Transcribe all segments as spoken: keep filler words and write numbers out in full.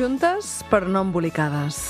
juntes però no embolicades.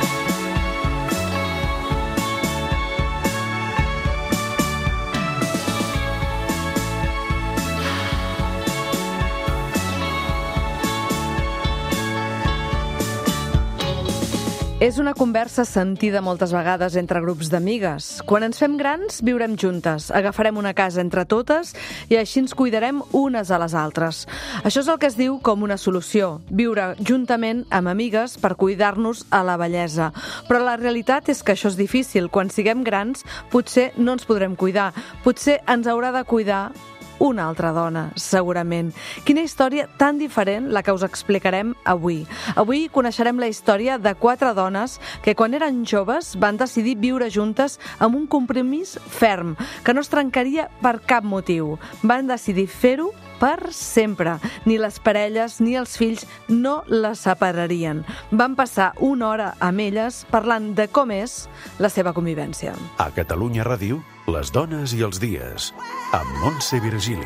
És una conversa sentida moltes vegades entre grups d'amigues. Quan ens fem grans, viurem juntes, agafarem una casa entre totes i així ens cuidarem unes a les altres. Això és el que es diu com una solució, viure juntament amb amigues per cuidar-nos a la vellesa. Però la realitat és que això és difícil. Quan siguem grans, potser no ens podrem cuidar. Potser ens haurà de cuidar una altra dona, segurament. Quina història tan diferent la que us explicarem avui. Avui coneixerem la història de quatre dones que quan eren joves van decidir viure juntes amb un compromís ferm, que no es trencaria per cap motiu. Van decidir fer-ho per sempre. Ni les parelles ni els fills no les separarien. Van passar una hora amb elles parlant de com és la seva convivència. A Catalunya Ràdio, les dones i els dies, amb Montse Virgili.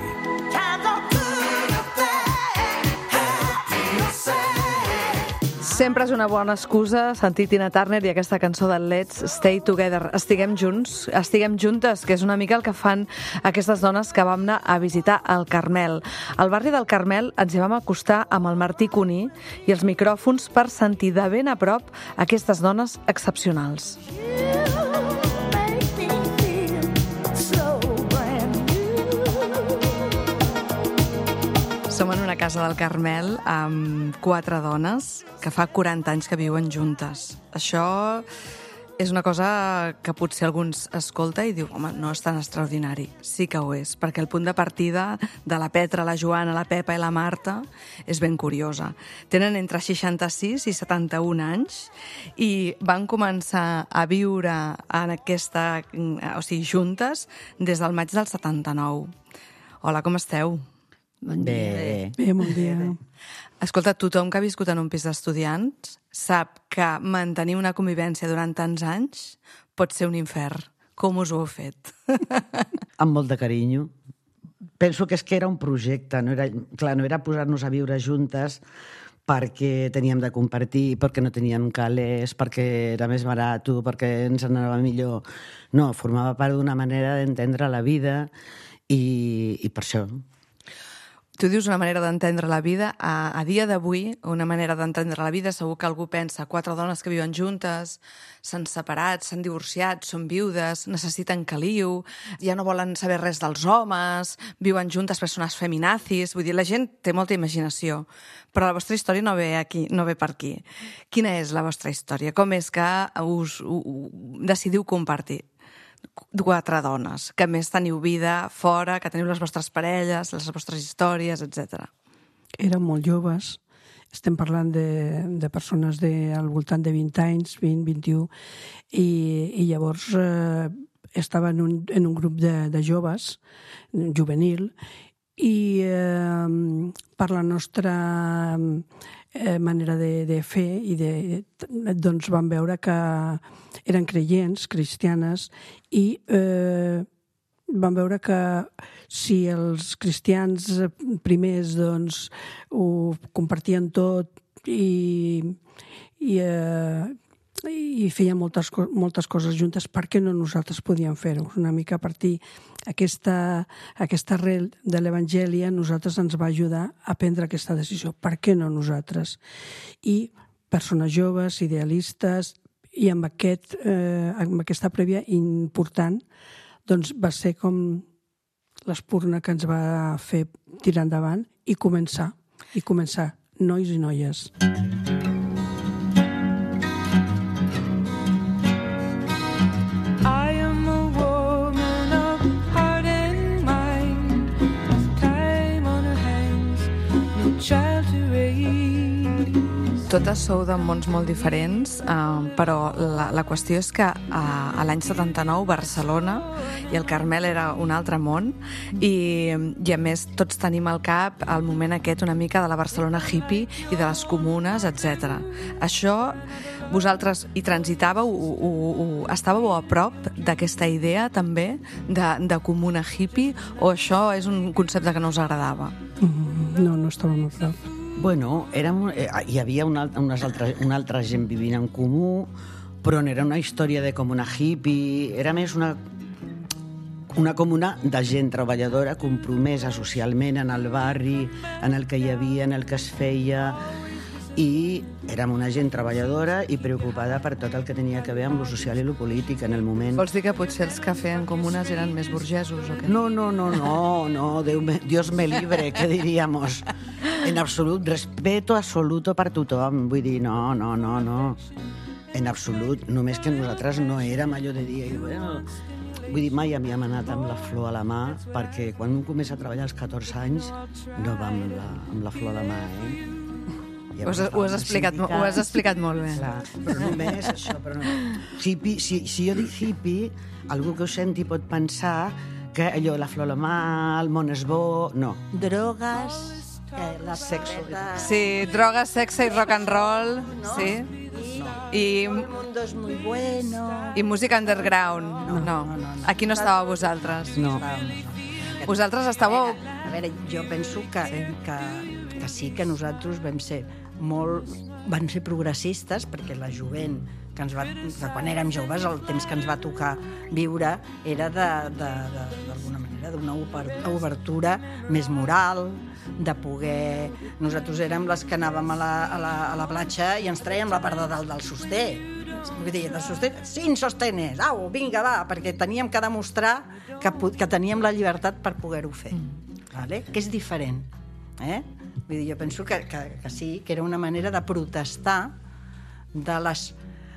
Sempre és una bona excusa sentir Tina Turner i aquesta cançó de Let's Stay Together. Estiguem junts, estiguem juntes, que és una mica el que fan aquestes dones que vam anar a visitar el Carmel. Al barri del Carmel ens hi vam acostar amb el Martí Cuní i els micròfons per sentir de ben a prop aquestes dones excepcionals. Som en una casa del Carmel amb quatre dones que fa quaranta anys que viuen juntes. Això és una cosa que potser alguns escolta i diu, home, no és tan extraordinari. Sí que ho és, perquè el punt de partida de la Petra, la Joana, la Pepa i la Marta és ben curiosa. Tenen entre seixanta-sis i setanta-un anys i van començar a viure en aquesta, o sigui, juntes des del maig del setanta-nou. Hola, com esteu? Bon dia. Bé, bé, bon dia. Escolta, tothom que ha viscut en un pis d'estudiants sap que mantenir una convivència durant tants anys pot ser un infern. Com us ho heu fet? Amb molt de carinyo. Penso que és que era un projecte. No era, clar, no era posar-nos a viure juntes perquè teníem de compartir, perquè no teníem calés, perquè era més barat, perquè ens anava millor. No, formava part d'una manera d'entendre la vida i, i per això... Tu dius una manera d'entendre la vida. A, a dia d'avui, una manera d'entendre la vida, segur que algú pensa quatre dones que viuen juntes, s'han separat, s'han divorciat, són viudes, necessiten caliu, ja no volen saber res dels homes, viuen juntes persones feminazis. Vull dir, la gent té molta imaginació, però la vostra història no ve aquí, no ve per aquí. Quina és la vostra història? Com és que us u, u, decidiu compartir? Quatre dones, que més teniu vida fora, que teniu les vostres parelles, les vostres històries, etcètera. Érem molt joves, estem parlant de, de persones de, al voltant de vint anys, vint, vint-i-u, i, i llavors eh, estava en un, en un grup de, de joves, juvenil, i eh, per la nostra eh, manera de, de fer i de, doncs vam veure que eren creients, cristianes, i eh, vam veure que si els cristians primers doncs, ho compartien tot i, i, eh, i feien moltes, moltes coses juntes, per què no nosaltres podíem fer-ho? Una mica a partir aquesta, aquesta arrel de l'Evangeli a nosaltres ens va ajudar a prendre aquesta decisió. Per què no nosaltres? I persones joves, idealistes, i amb, aquest, eh, amb aquesta prèvia important doncs va ser com l'espurna que ens va fer tirar endavant i començar, i començar, nois i noies. Totes sou de mons molt diferents, eh, però la, la qüestió és que a, a l'any setanta-nou Barcelona i el Carmel era un altre món i, i a més tots tenim al cap el moment aquest una mica de la Barcelona hippie i de les comunes, etcètera. Això vosaltres hi transitàveu, ho, ho, ho, estàveu a prop d'aquesta idea també de, de comuna hippie o això és un concepte que no us agradava? No, no estàvem a prop. Bueno, érem, eh, hi havia una, unes altres, una altra gent vivint en comú, però no era una història de comuna hippie, era més una, una comuna de gent treballadora compromesa socialment en el barri, en el que hi havia, en el que es feia, i érem una gent treballadora i preocupada per tot el que tenia a veure amb lo social i lo polític en el moment. Vols dir que potser els que feien comunes eren més burgesos o què? No, no, no, no, no, Déu me, Dios me libre, què diríamos? En absolut, respeto absoluto per tothom, vull dir, no, no, no, no, en absolut, només que nosaltres no érem allò de dir, bueno, vull dir, mai havíem anat amb la flor a la mà, perquè quan un comença a treballar als catorze anys no va amb la, amb la flor a la mà, eh? Ho has, ho, has explicat, ho has explicat molt bé. Clar, però només això. Però no. Hippie, si, si jo dic hippie, algú que ho senti pot pensar que allò, la flor a la mà, el món és bo... No. Drogues, eh, la Sexo. Sí, drogues, sexe i rock and roll, no? sí. I, El mundo es muy bueno. i música underground. No, no, no, no. Aquí no estàveu vosaltres. No. Vosaltres estàveu... A veure, jo penso que, sí. Que, que sí que nosaltres vam ser molt... Van ser progressistes, perquè la jovent que ens va, de quan érem joves, el temps que ens va tocar viure era de, de, de, d'alguna manera d'una obertura més moral, de poder... Nosaltres érem les que anàvem a la, a la, a la platja i ens traiem la part de dalt del sosté. Vull dir, del sosté, sin sostenes, au, vinga, va, perquè teníem que demostrar que, que teníem la llibertat per poder-ho fer. Mm. Vale? Que és diferent. Eh? Vull dir, jo penso que, que, que sí, que era una manera de protestar de les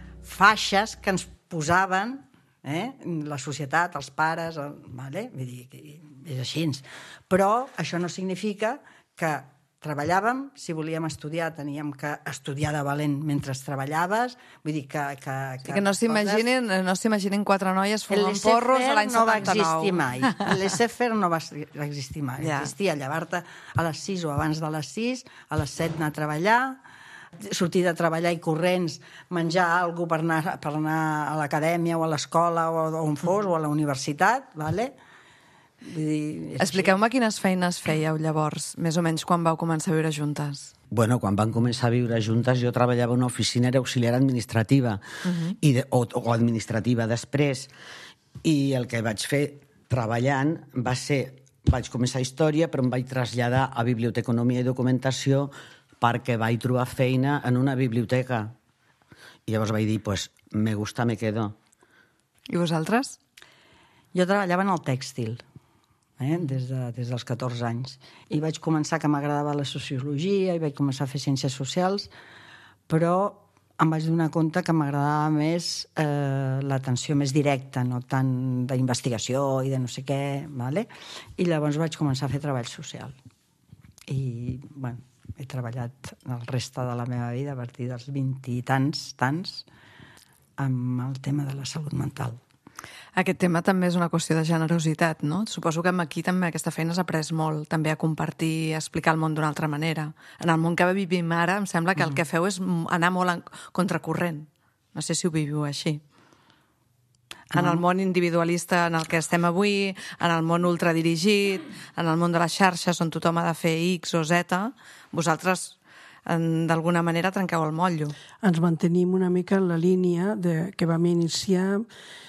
faixes que ens posaven, eh? La societat, els pares, el, vale? Vull dir, que és així. Però això no significa que treballàvem, si volíem estudiar teníem que estudiar de valent mentre treballaves, vull dir que... Que, que, que no s'imaginin no s'imaginin quatre noies fumant porros a l'any no setanta-nou. Va existir mai. El laissez-faire no va existir mai. Ja. Existia llevar-te a les sis o abans de les sis, a les set anar a treballar, sortir de treballar i corrents, menjar alguna per anar, per anar a l'acadèmia o a l'escola o on fos, o a la universitat, vale? Vull dir, expliqueu-me quines feines fèieu llavors, més o menys quan vau començar a viure juntes. Bueno, quan vam començar a viure juntes jo treballava en una oficina, era auxiliar administrativa, uh-huh. i de, o, o administrativa després, i el que vaig fer treballant va ser, vaig començar història, però em vaig traslladar a biblioteconomia i documentació perquè vaig trobar feina en una biblioteca. I llavors vaig dir, pues, me gusta, me quedo. I vosaltres? Jo treballava en el tèxtil. Eh? Des, de, des dels catorze anys. I vaig començar que m'agradava la sociologia i vaig començar a fer ciències socials, però em vaig donar compte que m'agradava més eh, l'atenció més directa, no tant d'investigació i de no sé què, vale? I llavors vaig començar a fer treball social. I, bueno, he treballat el reste de la meva vida a partir dels vint i tants, tants, amb el tema de la salut mental. Aquest tema també és una qüestió de generositat, no? Suposo que aquí també aquesta feina has après molt, també a compartir, a explicar el món d'una altra manera. En el món que vivim ara, em sembla que el que feu és anar molt en contracorrent. No sé si ho viviu així. En el món individualista en el que estem avui, en el món ultradirigit, en el món de les xarxes on tothom ha de fer X o Z, vosaltres d'alguna manera trenqueu el motllo. Ens mantenim una mica en la línia de, que vam iniciar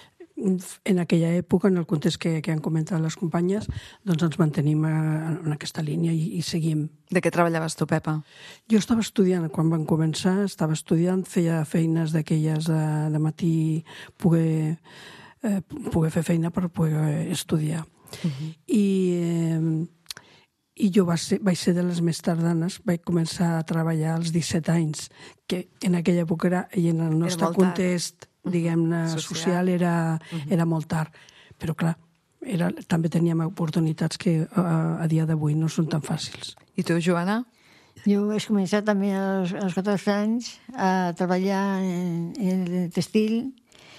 en aquella època, en el context que, que han comentat les companyes, doncs ens mantenim en aquesta línia i, i seguim. De què treballaves tu, Pepa? Jo estava estudiant, quan vam començar, estava estudiant, feia feines d'aquelles de, de matí, poder, eh, poder fer feina per poder estudiar. Uh-huh. I, eh, i jo vaig ser, vaig ser de les més tardanes, vaig començar a treballar als disset anys, que en aquella època era, i en el nostre context, diguem-ne, social, social era, uh-huh. era molt tard. Però, clar, era, també teníem oportunitats que a, a dia d'avui no són tan fàcils. I tu, Joana? Jo vaig començar també als, als catorze anys a treballar en, en el textil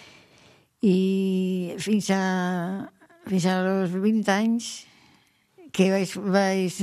i fins a, fins als vint anys que vaig, vaig,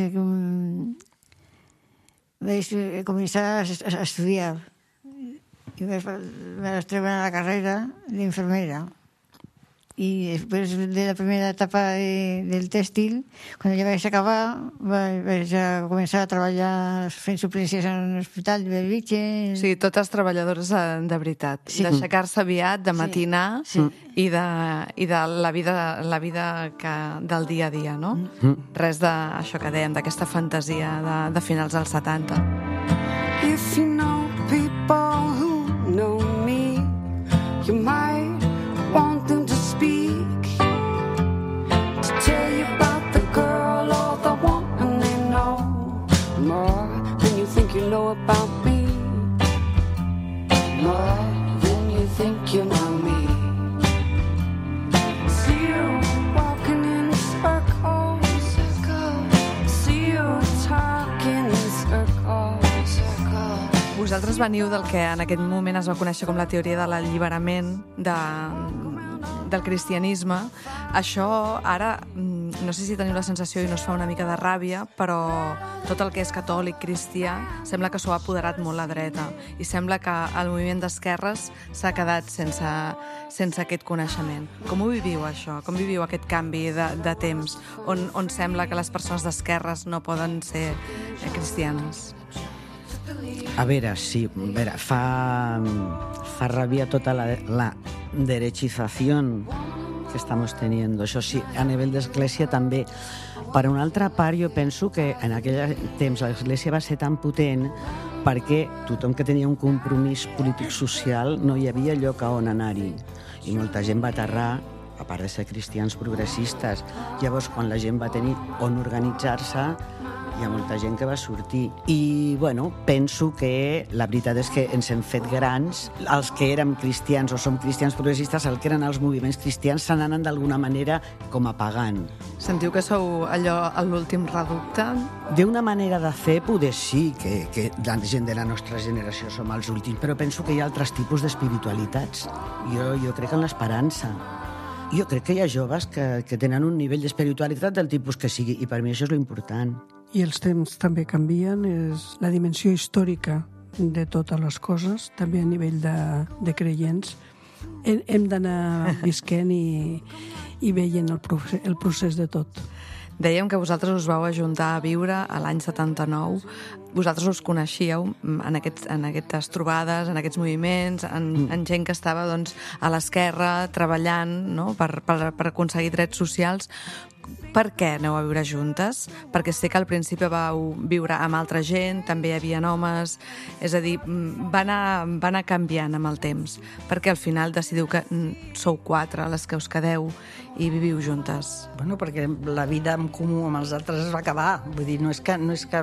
vaig començar a, a estudiar. I vaig, vaig treure la carrera d'infermera. Y después de la primera etapa de, del textil, cuando ja vaig acabar, vaig, vaig a començar a treballar fent suplències en un hospital de Bellvitge. O sigui, totes treballadores de veritat. Sí. D'aixecar-se aviat, de matinar sí. Sí. I, de, i de la vida, la vida que, del dia a dia, no? Mm. Res d'això que dèiem, d'aquesta fantasia de, de finals dels setanta. If you know people who know me, you might want them to speak, to tell you about the girl or the woman they know more than you think you know about me, more than you think you know me. See you walking in circles, see you talking in circles. Vosaltres veniu del que en aquest moment es va conèixer com la teoria de l'alliberament de, del cristianisme. Això ara, no sé si teniu la sensació i no us fa una mica de ràbia, però tot el que és catòlic, cristià, sembla que s'ho ha apoderat molt la dreta i sembla que el moviment d'esquerres s'ha quedat sense, sense aquest coneixement. Com ho viviu, això? Com viviu aquest canvi de, de temps on, on sembla que les persones d'esquerres no poden ser cristianes? A veure, sí, a veure, fa, fa ràbia tota la, la derechizació que estamos teniendo. Això sí, a nivell d'església també. Per una altra part, jo penso que en aquell temps l'església va ser tan potent perquè tothom que tenia un compromís polític-social no hi havia lloc a on anar-hi. I molta gent va aterrar, a part de ser cristians progressistes. Llavors, quan la gent va tenir on organitzar-se, hi ha molta gent que va sortir. I, bueno, penso que la veritat és que ens hem fet grans. Els que érem cristians o som cristians progressistes, el que eren els moviments cristians, se n'anen d'alguna manera com apagant. Sentiu que sou allò l'últim reducte? D'una manera de fer, poder sí, que, que la gent de la nostra generació som els últims, però penso que hi ha altres tipus d'espiritualitats. Jo, jo crec en l'esperança. Jo crec que hi ha joves que, que tenen un nivell d'espiritualitat del tipus que sigui, i per mi això és l'important. I els temps també canvien, és la dimensió històrica de totes les coses, també a nivell de, de creients. Hem, hem d'anar visquent i, i veient el procés, el procés de tot. Dèiem que vosaltres us vau ajuntar a viure a l'any setanta-nou. Vosaltres us coneixíeu en, aquests, en aquestes trobades, en aquests moviments, en, mm. en gent que estava doncs, a l'esquerra treballant, no? per, per, per aconseguir drets socials. Per què aneu a viure juntes? Perquè sé que al principi vau viure amb altra gent, també hi havia homes, és a dir, va anar, va anar canviant amb el temps, perquè al final decidiu que sou quatre les que us quedeu i viviu juntes. Bueno, perquè la vida en comú amb els altres es va acabar. Vull dir, no és que... No és que...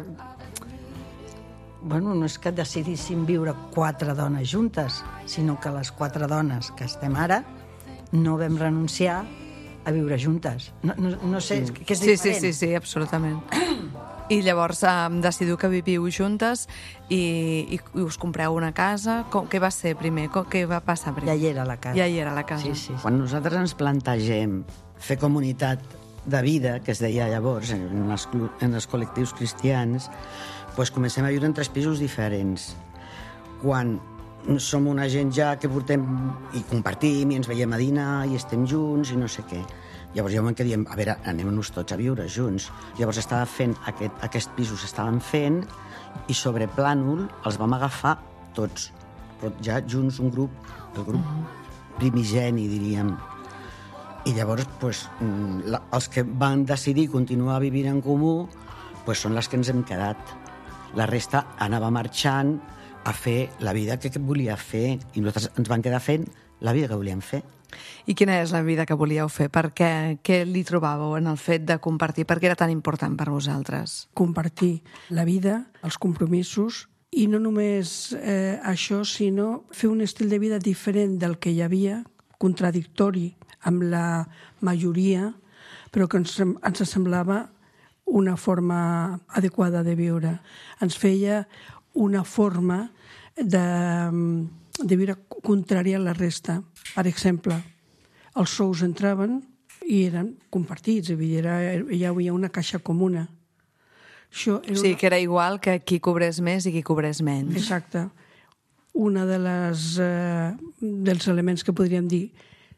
Bueno, no és que decidíssim viure quatre dones juntes, sinó que les quatre dones que estem ara no vam renunciar a viure juntes. No, no, no sé, sí. que és sí, diferent. Sí, sí, sí, absolutament. I llavors um, decidiu que viviu juntes i, i, i us compreu una casa. Com, què va ser primer? Com, què va passar primer? Ja hi era la casa. Ja hi era la casa. Sí, sí, sí. Quan nosaltres ens plantegem fer comunitat de vida, que es deia llavors en els, en els col·lectius cristians, doncs comencem a viure en tres pisos diferents. Quan som una gent ja que portem i compartim i ens veiem a dinar i estem junts i no sé què. Llavors hi ha un moment que diem, a veure, anem-nos tots a viure junts. Llavors estava fent aquest, aquest pisos s'estaven fent i sobre plànol els vam agafar tots, però ja junts un grup, el grup primigeni, diríem. I llavors, pues, els que van decidir continuar vivint en comú pues, són les que ens hem quedat. La resta anava marxant a fer la vida que volia fer i nosaltres ens vam quedar fent la vida que volíem fer. I quina és la vida que volíeu fer? Per què? Què li trobàveu en el fet de compartir? Per què era tan important per vosaltres? Compartir la vida, els compromisos, i no només eh, això, sinó fer un estil de vida diferent del que hi havia, contradictori amb la majoria, però que ens, ens semblava una forma adequada de viure. Ens feia una forma de, de viure contrària a la resta. Per exemple, els sous entraven i eren compartits, era, hi havia una caixa comuna. Això era o sigui, una... que era igual que qui cobrés més i qui cobrés menys. Exacte. Una de les, eh, dels elements que podríem dir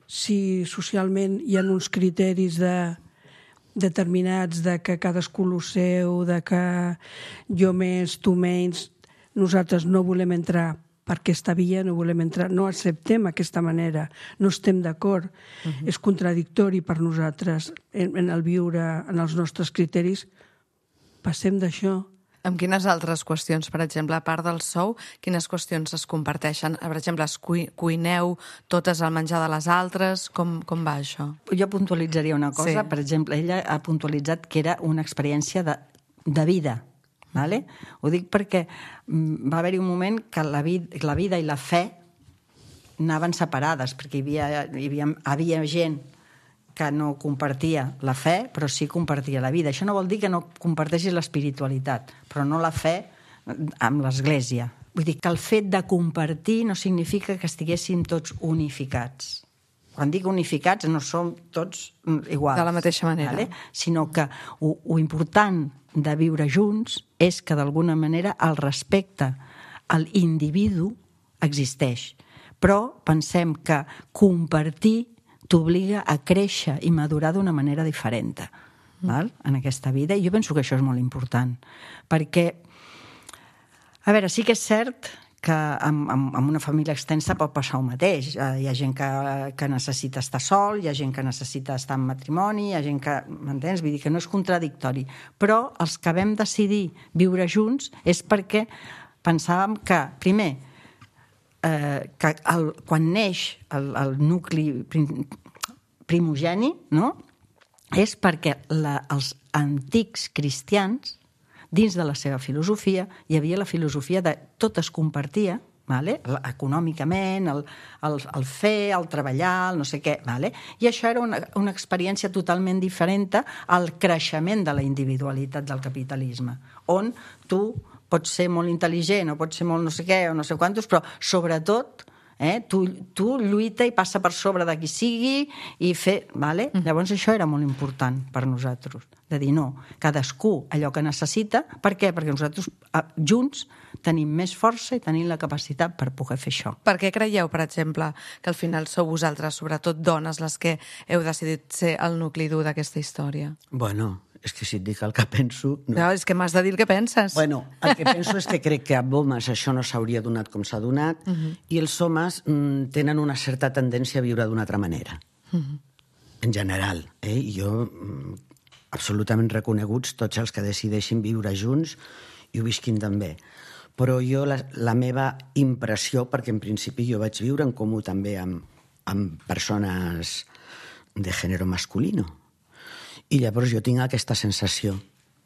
si socialment hi ha uns criteris de determinats, de que cadascú el seu, de que jo més, tu menys, nosaltres no volem entrar per aquesta via, no volem entrar, no acceptem aquesta manera, no estem d'acord, uh-huh. És contradictori per nosaltres en, en el viure, en els nostres criteris, passem d'això. Amb quines altres qüestions, per exemple, a part del sou, quines qüestions es comparteixen? Per exemple, es cui, cuineu totes el menjar de les altres? Com, com va això? Jo puntualitzaria una cosa. Sí. Per exemple, ella ha puntualitzat que era una experiència de, de vida. Vale? Ho dic perquè va haver-hi un moment que la, vid la vida i la fe anaven separades, perquè hi havia, hi havia, havia gent que no compartia la fe, però sí compartia la vida. Això no vol dir que no comparteixis l'espiritualitat, però no la fe amb l'Església. Vull dir que el fet de compartir no significa que estiguéssim tots unificats. Quan dic unificats no som tots iguals. De la mateixa manera. Vale? Sinó que ho, ho important de viure junts és que d'alguna manera el respecte a l'individu existeix. Però pensem que compartir t'obliga a créixer i madurar d'una manera diferent, val? En aquesta vida. I jo penso que això és molt important. Perquè, a veure, sí que és cert que amb, amb, amb una família extensa pot passar el mateix. Hi ha gent que, que necessita estar sol, hi ha gent que necessita estar en matrimoni, hi ha gent que... M'entens? Vull dir que no és contradictori. Però els que vam decidir viure junts és perquè pensàvem que, primer, eh, que el, quan neix el, el nucli prim, primogeni, no? És perquè la, els antics cristians, dins de la seva filosofia, hi havia la filosofia de tot es compartia, vale? Econòmicament, el, el, el fer, el treballar, el no sé què, vale? I això era una, una experiència totalment diferent al creixement de la individualitat del capitalisme, on tu pots ser molt intel·ligent o pots ser molt no sé què o no sé quantos, però sobretot eh, tu, tu lluita i passa per sobre de qui sigui i fer... Vale? Mm. Llavors això era molt important per nosaltres, de dir no, cadascú allò que necessita. Per què? Perquè nosaltres junts tenim més força i tenim la capacitat per poder fer això. Per què creieu, per exemple, que al final sou vosaltres, sobretot dones, les que heu decidit ser el nucli dur d'aquesta història? Bueno, és que si et dic el que penso... No, no és que m'has de dir el que penses. Bueno, el que penso és que crec que amb homes això no s'hauria donat com s'ha donat, uh -huh. i els homes mm, tenen una certa tendència a viure d'una altra manera. Uh -huh. En general. Eh? I jo, mm, absolutament reconeguts tots els que decideixin viure junts i ho visquin també. Però jo, la, la meva impressió, perquè en principi jo vaig viure en comú també amb, amb persones de gènere masculino, i llavors jo tinc aquesta sensació.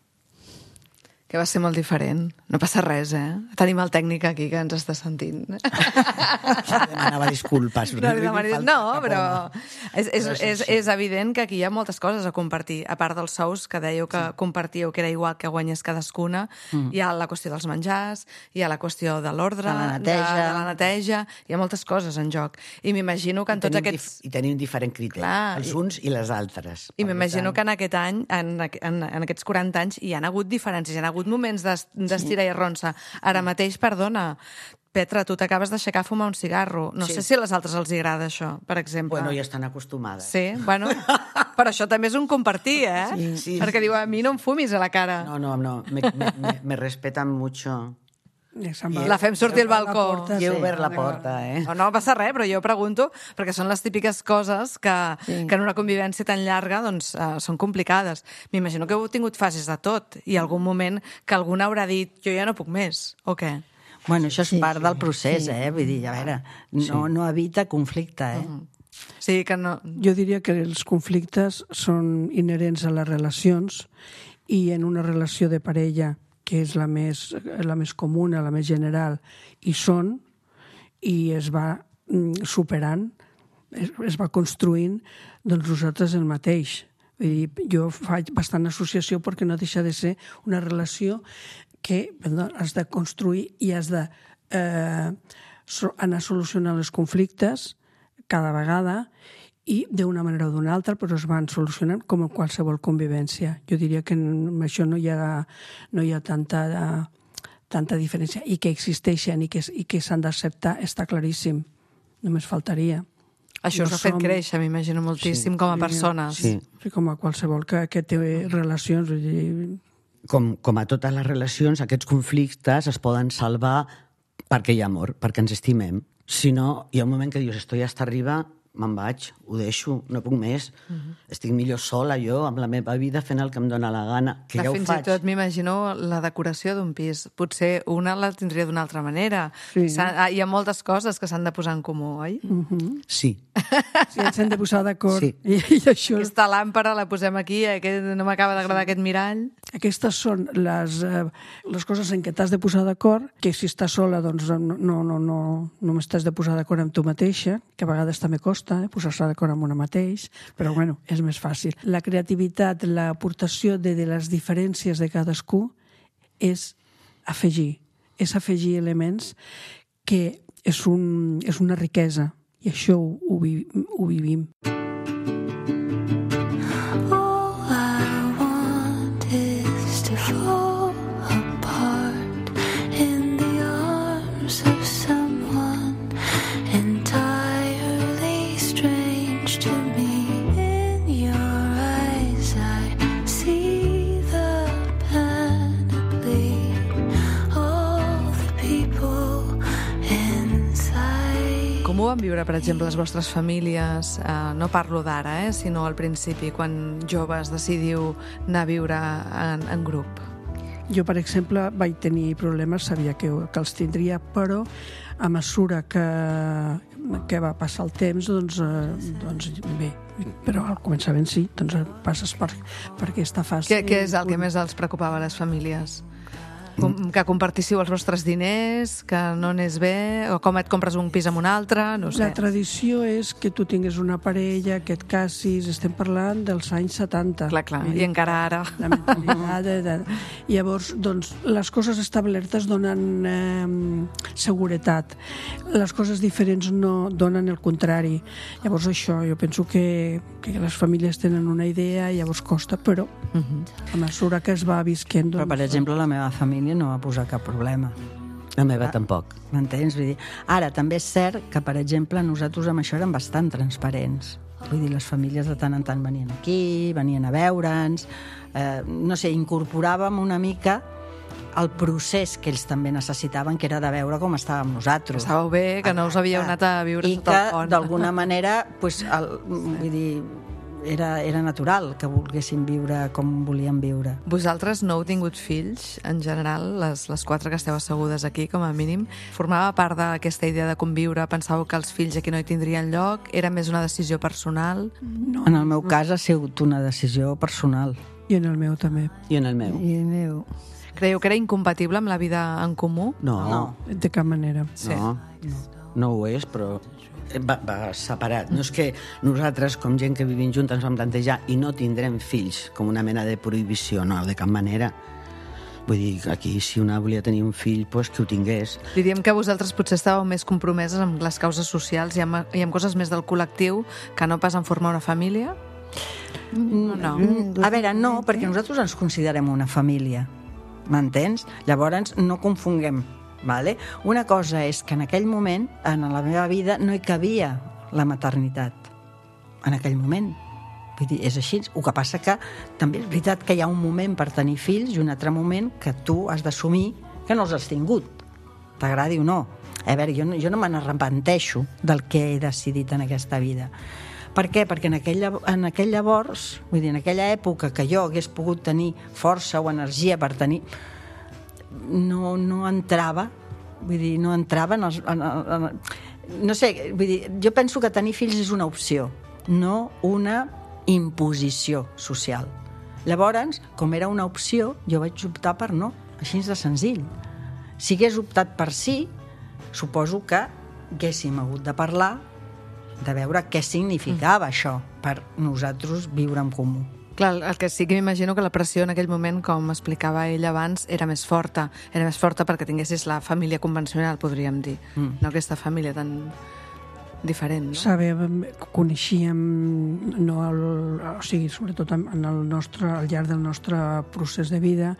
Que va ser molt diferent. No passa res, eh? Tenim el tècnic aquí que ens està sentint. Demanava disculpes. No, no, no però és, és, és, és evident que aquí hi ha moltes coses a compartir. A part dels sous, que dèieu que sí. compartíeu, que era igual que guanyés cadascuna, mm. hi ha la qüestió dels menjars, hi ha la qüestió de l'ordre, de, la neteja. de, de la neteja, hi ha moltes coses en joc. I m'imagino que en tots aquests... I tenim diferent criteri, Clar, els uns i les altres. I m'imagino tant... que en aquest any, en, en, en aquests quaranta anys, hi ha hagut diferències, hi ha hagut moments d'estirar sí. i arronsa. Ara mateix, perdona, Petra, tu t'acabes d'aixecar a fumar un cigarro. No sí. sé si a les altres els agrada això, per exemple. Bueno, ja estan acostumades. Sí, bueno, però això també és un compartir, eh? Sí, sí. Perquè diu, a mi no em fumis a la cara. No, no, no, me, me, me, me respetan mucho. La fem sortir al balcó. I he obert la porta, eh? No, no passa res, però jo pregunto, perquè són les típiques coses que, sí. que en una convivència tan llarga doncs, uh, són complicades. M'imagino que heu tingut fases de tot i algun moment que algú haurà dit jo ja no puc més, o què? Bueno, això és sí, part sí, del procés, sí. eh? Vull dir, a veure, no, sí. no evita conflicte, eh? Uh-huh. Sí, que no... Jo diria que els conflictes són inherents a les relacions i en una relació de parella que és la més, la més comuna, la més general, i són, i es va superant, es, es va construint, doncs nosaltres el mateix. Vull dir, jo faig bastant associació perquè no deixa de ser una relació que perdó, has de construir i has de eh, anar solucionant els conflictes cada vegada i d'una manera o d'una altra, però es van solucionant com en qualsevol convivència. Jo diria que en això no hi ha, no hi ha tanta, tanta diferència, i que existeixen i que, i que s'han d'acceptar està claríssim. Només faltaria. Això us no ha fet som- créixer, m'imagino, moltíssim com a persones. Sí. Sí, com a qualsevol que, que té relacions. Vull dir, Com, com a totes les relacions, aquests conflictes es poden salvar perquè hi ha amor, perquè ens estimem. Si no, hi ha un moment que dius, estoy hasta arriba, me'n vaig, ho deixo, no puc més. Uh-huh. Estic millor sola jo, amb la meva vida, fent el que em dóna la gana, que Clar, ja ho fins faig. i tot m'imagino la decoració d'un pis. Potser una la tindria d'una altra manera. Sí. S'ha- Hi ha moltes coses que s'han de posar en comú, oi? uh-huh. Sí. Sí, ens hem de posar d'acord. Sí. I, I això... Aquesta làmpara la posem aquí, aquest, no m'acaba d'agradar aquest mirall. Aquestes són les, eh, les coses en què t'has de posar d'acord, que si estàs sola doncs no, no, no, no, només t'has de posar d'acord amb tu mateixa, que a vegades també costa eh, posar-se d'acord amb una mateix, però bueno, és més fàcil. La creativitat, l'aportació de, de les diferències de cadascú és afegir, és afegir elements que és, un, és una riquesa, i això ho, ho, vi, ho vivim. Com ho van viure, per exemple, les vostres famílies? Eh, no parlo d'ara, eh, sinó al principi, quan joves decidiu anar a viure en, en grup. Jo, per exemple, vaig tenir problemes, sabia que, que els tindria, però a mesura que, que va passar el temps, doncs, eh, doncs bé, però al començament sí, doncs passes per, per aquesta fase. Què, què és el que més els preocupava a les famílies? Com, que compartíssiu els vostres diners, que no anés bé, o com et compres un pis amb un altre, no sé. La tradició és que tu tinguis una parella, que et casis, estem parlant dels anys setanta. Clar, clar, i encara ara. La mentalitat de, de... Llavors, doncs, les coses establertes donen eh, seguretat. Les coses diferents no donen el contrari. Llavors, això, jo penso que, que les famílies tenen una idea, llavors costa, però uh-huh. a mesura que es va visquent... Doncs, Però, per exemple, la meva família no va posar cap problema. La meva tampoc. M'entens? Vull dir, ara, també és cert que, per exemple, nosaltres amb això érem bastant transparents. Vull dir, les famílies de tant en tant venien aquí, venien a veure'ns, eh, no sé, incorporàvem una mica el procés que ells també necessitaven, que era de veure com estàvem nosaltres. Estàveu bé, que no us havíeu anat a viure I sota el pont. I que, d'alguna manera, pues, el, vull dir, era, era natural que volguessin viure com volíem viure. Vosaltres no heu tingut fills, en general, les, les quatre que esteu assegudes aquí, com a mínim. Formava part d'aquesta idea de conviure? Pensàveu que els fills aquí no hi tindrien lloc? Era més una decisió personal? No. En el meu cas ha sigut una decisió personal. I en el meu també. I en el meu? I el meu. Creieu que era incompatible amb la vida en comú? No, no, De cap manera. Sí. no, no ho és, però va, va separat. No és que nosaltres, com gent que vivim junts, ens vam plantejar i no tindrem fills com una mena de prohibició, no, de cap manera. Vull dir, aquí, si una volia tenir un fill, doncs que ho tingués. Diríem que vosaltres potser estàveu més compromeses amb les causes socials i amb, i amb coses més del col·lectiu que no pas en formar una família? No, no. A veure, no, perquè nosaltres ens considerem una família. M'entens? Llavors, no confonguem. Vale? Una cosa és que en aquell moment, en la meva vida, no hi cabia la maternitat. En aquell moment. Vull dir, és així. El que passa que també és veritat que hi ha un moment per tenir fills i un altre moment que tu has d'assumir que no els has tingut. T'agradi o no. A veure, jo no, jo no me n'arrepenteixo del que he decidit en aquesta vida. Per què? Perquè en aquell, en aquell llavors, vull dir, en aquella època que jo hagués pogut tenir força o energia per tenir... No, no entrava, vull dir, no entrava en els... En, en, en, no sé, vull dir, jo penso que tenir fills és una opció, no una imposició social. Llavors, com era una opció, jo vaig optar per no, així de senzill. Si hagués optat per sí, suposo que haguéssim hagut de parlar de veure què significava mm. això per nosaltres viure en comú. Clar, el que sí que m'imagino que la pressió en aquell moment, com explicava ell abans, era més forta. Era més forta perquè tinguessis la família convencional, podríem dir. Mm. No aquesta família tan diferent, no? Sabem, coneixíem, no el, o sigui, sobretot en el nostre, al llarg del nostre procés de vida,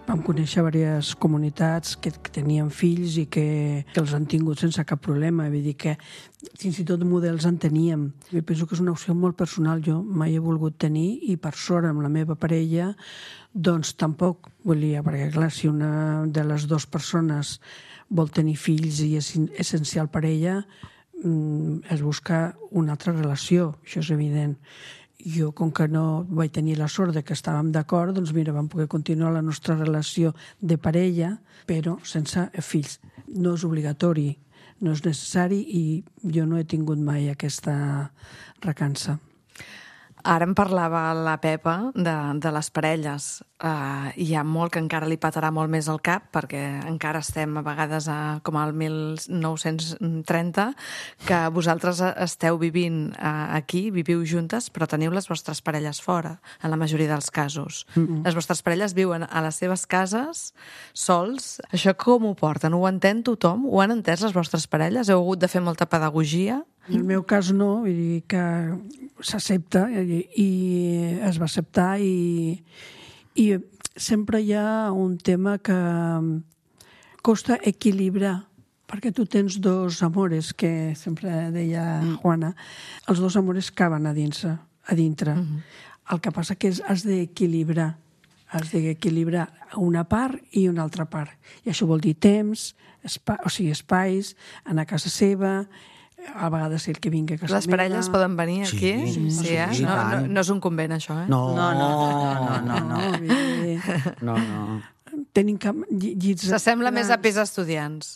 vam conèixer diverses comunitats que, que tenien fills i que, que els han tingut sense cap problema. Vull dir que fins i tot models en teníem. Jo penso que és una opció molt personal. Jo mai he volgut tenir i per sort amb la meva parella doncs tampoc volia, perquè clar, si una de les dues persones vol tenir fills i és essencial per ella, es busca una altra relació, això és evident. Jo, com que no vaig tenir la sort de que estàvem d'acord, doncs mira, vam poder continuar la nostra relació de parella, però sense fills. No és obligatori, no és necessari i jo no he tingut mai aquesta recança. Ara em parlava la Pepa de, de les parelles. Uh, hi ha molt que encara li patarà molt més al cap, perquè encara estem a vegades a, com al mil nou-cents trenta, que vosaltres esteu vivint uh, aquí, viviu juntes, però teniu les vostres parelles fora, en la majoria dels casos. Mm-hmm. Les vostres parelles viuen a les seves cases, sols. Això com ho porten? Ho entén tothom? Ho han entès les vostres parelles? Heu hagut de fer molta pedagogia? En el meu cas no, vull dir que s'accepta i, i es va acceptar i, i sempre hi ha un tema que costa equilibrar, perquè tu tens dos amores, que sempre deia Juana, els dos amores caben a dins, a dintre. Mm-hmm. El que passa que és, has d'equilibrar, has d'equilibrar una part i una altra part. I això vol dir temps, espa, o sigui, espais, anar a casa seva, a vegades el que vingui a casa Les parelles meva. Poden venir aquí? Sí, sí, sí, eh? sí, no, no, tant. no és un convent, això, eh? No, No, no, no, no, no. no. no, no. Tenim cam... lli- llits... S'assembla més a grans. pis estudiants.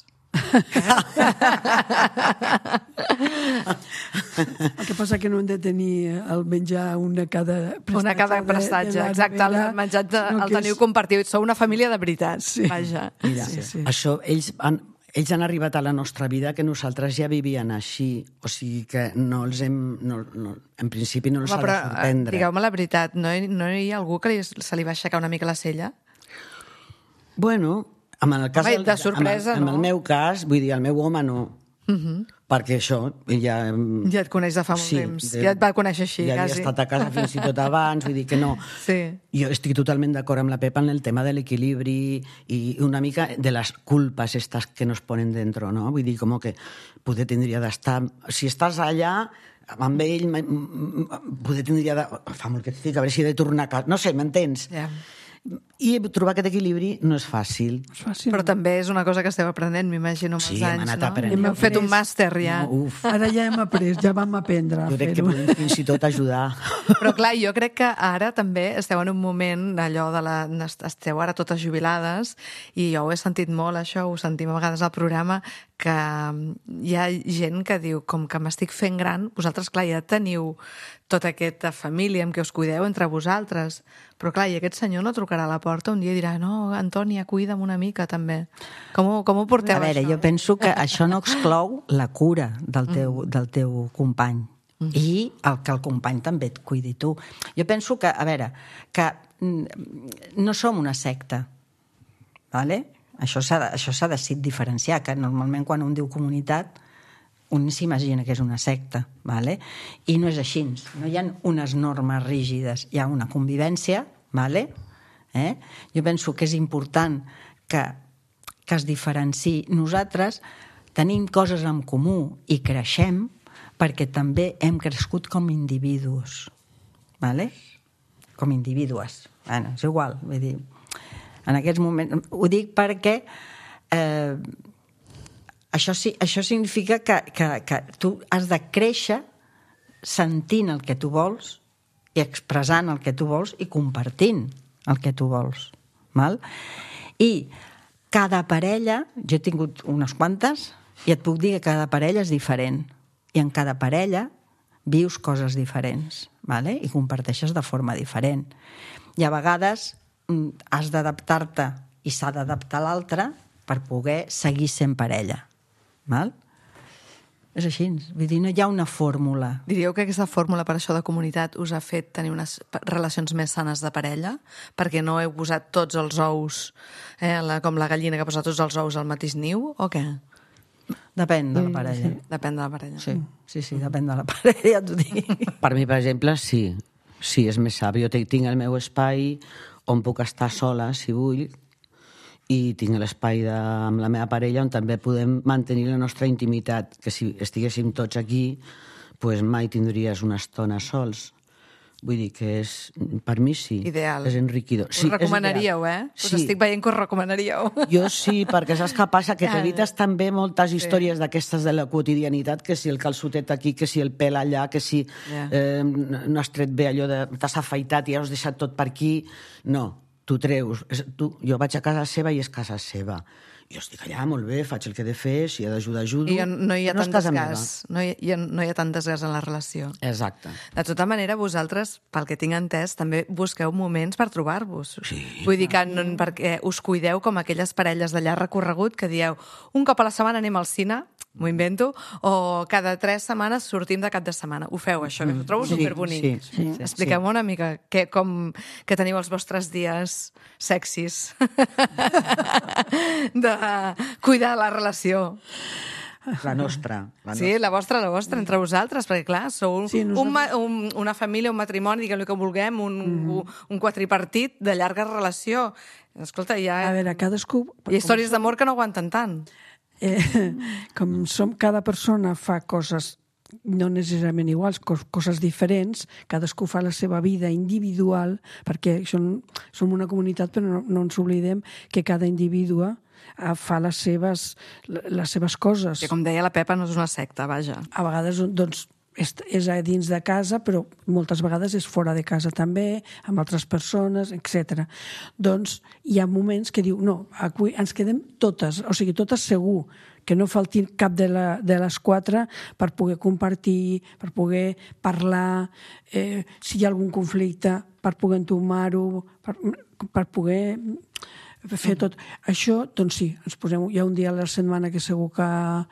El que passa que no hem de tenir el menjar una cada prestatge. Una cada de- prestatge, de la exacte. El nevera, menjat de, sinó el que teniu és- compartit. Sou una família de veritat. Sí. Vaja. Mira, Sí, sí. això, ells han, ells han arribat a la nostra vida que nosaltres ja vivien així, o sigui que no els hem, no, no, en principi no els Home, ha de però, eh, sorprendre. digueu-me la veritat, no hi, no hi ha algú que li, se li va aixecar una mica la cella? Bueno, amb el cas Home, del- de sorpresa, amb el, no? amb el meu cas, vull dir, el meu home no, Uh -huh. perquè això ja... Ja et coneix de fa molt sí, temps. de- Ja et va conèixer així, ja quasi. havia estat a casa fins i tot abans, vull dir que no. Sí. Jo estic totalment d'acord amb la Pepa en el tema de l'equilibri i una mica de les culpes estas que nos ponen dentro, no? Vull dir, com que poder tindria d'estar... Si estàs allà, amb ell, poder tindria de... Fa molt que et dic, a veure si he de tornar a casa... No sé, m'entens? Ja. I trobar aquest equilibri no és fàcil. És fàcil. Però també és una cosa que esteu aprenent, m'imagino, amb Sí, els hem anys, anat no? aprenent. Heu fet un màster ja. No, uf, Ara ja hem après, ja vam aprendre a jo crec que fer-ho. podem fins i tot ajudar. Però clar, jo crec que ara també esteu en un moment d'allò de la... Esteu ara totes jubilades i jo ho he sentit molt, això, ho sentim a vegades al programa, que hi ha gent que diu, com que m'estic fent gran, vosaltres, clar, ja teniu tota aquesta família amb què us cuideu entre vosaltres, però clar, i aquest senyor no trucarà a la porta un dia i dirà, no, Antònia, cuida'm una mica, també. Com ho, com ho porteu, A veure, això? jo penso que això no exclou la cura del teu, del teu company mm. i el que el company també et cuidi tu. Jo penso que, a veure, que no som una secta, ¿vale? Això s'ha de, això s'ha decidit diferenciar, que normalment quan un diu comunitat un s'imagina que és una secta, ¿vale? I no és així, no hi ha unes normes rígides, hi ha una convivència, ¿vale? Eh? Jo penso que és important que, que es diferenciï. Nosaltres tenim coses en comú i creixem perquè també hem crescut com individus, ¿vale? Com individues. Bueno, és igual, vull dir, en aquests moments... Ho dic perquè eh, això, sí, això significa que, que, que tu has de créixer sentint el que tu vols i expressant el que tu vols i compartint el que tu vols. Val? I cada parella, jo he tingut unes quantes, i et puc dir que cada parella és diferent. I en cada parella vius coses diferents, vale? I comparteixes de forma diferent. I a vegades has d'adaptar-te i s'ha d'adaptar l'altre per poder seguir sent parella. Val? És així. Vull dir, no hi ha una fórmula. Diríeu que aquesta fórmula per això de comunitat us ha fet tenir unes relacions més sanes de parella? Perquè no heu posat tots els ous, eh, la, com la gallina que posa tots els ous al mateix niu, o què? Depèn de la parella. Sí. Depèn de la parella. Sí, sí, sí, depèn de la parella, ja t'ho dic. Per mi, per exemple, sí. Sí, és més savi. Jo tinc el meu espai on puc estar sola, si vull, i tinc l'espai de, amb la meva parella on també podem mantenir la nostra intimitat, que si estiguéssim tots aquí, pues mai tindries una estona sols. Vull dir que és, per mi sí, Ideal. és enriquidor. Us recomanaríeu, eh? Us Sí. estic veient que us recomanaríeu. Jo sí, perquè saps què passa? Que t'evites també moltes històries d'aquestes de la quotidianitat, que si el calçotet aquí, que si el pèl allà, que si Ja. eh, no has tret bé allò de... t'has afaitat i ja has deixat tot per aquí. No, tu treus. És, tu, jo vaig a casa seva i és casa seva. Jo estic allà, molt bé, faig el que he de fer, si he d'ajudar, ajudo. I no hi ha però és tant casa desgast. No hi, ha, no hi ha tant desgast en la relació. meva. Exacte. De tota manera, vosaltres, pel que tinc entès, també busqueu moments per trobar-vos. Sí. Vull dir que no, perquè us cuideu com aquelles parelles de llarg recorregut que dieu un cop a la setmana anem al cine, m'ho invento, o cada tres setmanes sortim de cap de setmana. Ho feu, això, que ho trobo Sí, superbonic. sí, sí, sí. Expliqueu-me una mica que, com, que teniu els vostres dies sexis de cuidar la relació. La nostra. La Sí, la vostra, la vostra, entre vosaltres, perquè clar, sou un, Sí, un, nosaltres- ma- un, una família, un matrimoni, diguem el que vulguem, un, un, un quatripartit de llarga relació. Escolta, hi ha, A veure, cadascú... hi ha històries d'amor que no aguanten tant. Eh, com som, cada persona fa coses no necessàriament iguals, cos, coses diferents, cadascú fa la seva vida individual, perquè som, som una comunitat, però no, no ens oblidem que cada individu eh, fa les seves, les seves coses. Que, com deia la Pepa, no és una secta, vaja. A vegades, doncs, és, és a dins de casa, però moltes vegades és fora de casa també, amb altres persones, etcètera. Doncs hi ha moments que diu, no, aquí ens quedem totes, o sigui, totes segur, que no falti cap de, la, de les quatre per poder compartir, per poder parlar, eh, si hi ha algun conflicte, per poder entomar-ho, per, per poder fer tot. Això, doncs sí, ens posem, hi ha un dia a la setmana que segur que,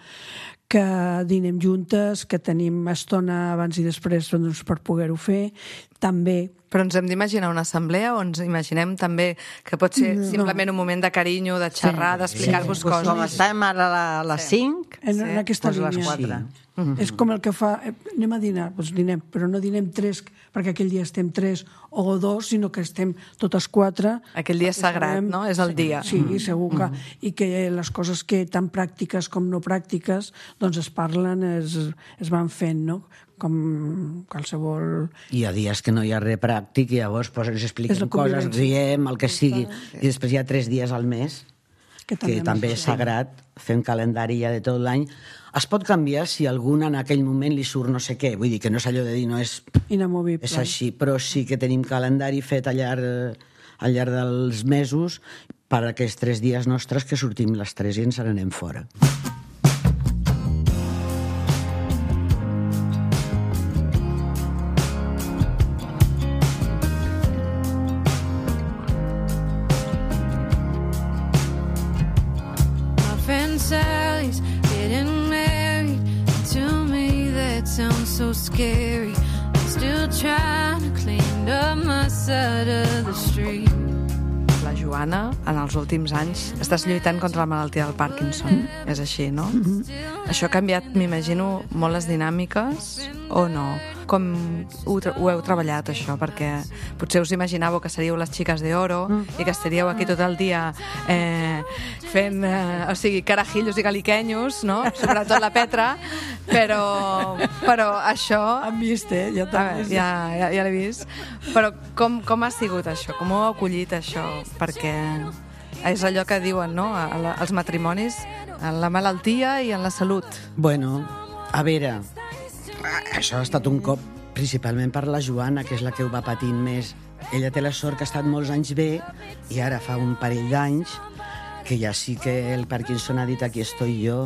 que dinem juntes, que tenim estona abans i després doncs, per poder-ho fer. També... Però ens hem d'imaginar una assemblea o ens imaginem també que pot ser No. simplement un moment de carinyo, de xerrar, d'explicar-vos Pues com coses? estàvem ara a, la, a les cinc, En, en aquesta pues les línia. quatre. Sí. És com el que fa... eh, Anem a dinar, doncs dinem, però no dinem tres, perquè aquell dia estem tres o dos, sinó que estem totes quatre. Aquell dia és sagrat, Sabem- no? És el dia. Sí, segur que... I que les coses que tan pràctiques com no pràctiques, doncs es parlen, es, es van fent, no? Com qualsevol... Hi ha dies que no hi ha res pràctic i llavors pues, ens És expliquem la coses, convivència. riem, el que sigui. I després hi ha tres dies al mes, Que que també també és sagrat, fem calendari ja de tot l'any. Es pot canviar si algun en aquell moment li surt no sé què. Vull dir que no és allò de dir no és, Inamovible. és així, però sí que tenim calendari fet al llarg, al llarg dels mesos per aquests tres dies nostres que sortim les tres i ens n'anem fora. My friend Sally's getting married. To me that sounds so scary. I'm still trying to clean up my side of the street. La Joana, en els últims anys, estàs lluitant contra la malaltia del Parkinson. És així, no? Això ha canviat, m'imagino, molt les dinàmiques, o no? Com ho, tra- ho heu treballat, això? Perquè potser us imaginàveu que seríeu les xiques de oro i que estaríeu aquí tot el dia eh, fent, eh, o sigui, carajillos i galiquenyos, no? Sobretot la Petra, però, però això... Han vist, eh? Ja A també. veure, ja, ja, ja l'he vist. Però com, com ha sigut això? Com ho heu acollit, això? Perquè és allò que diuen, no?, a la, als matrimonis, en la malaltia i en la salut. Bueno, a veure, això ha estat un cop principalment per la Joana, que és la que ho va patint més. Ella té la sort que ha estat molts anys bé i ara fa un parell d'anys que ja sí que el Parkinson ha dit aquí estoy yo.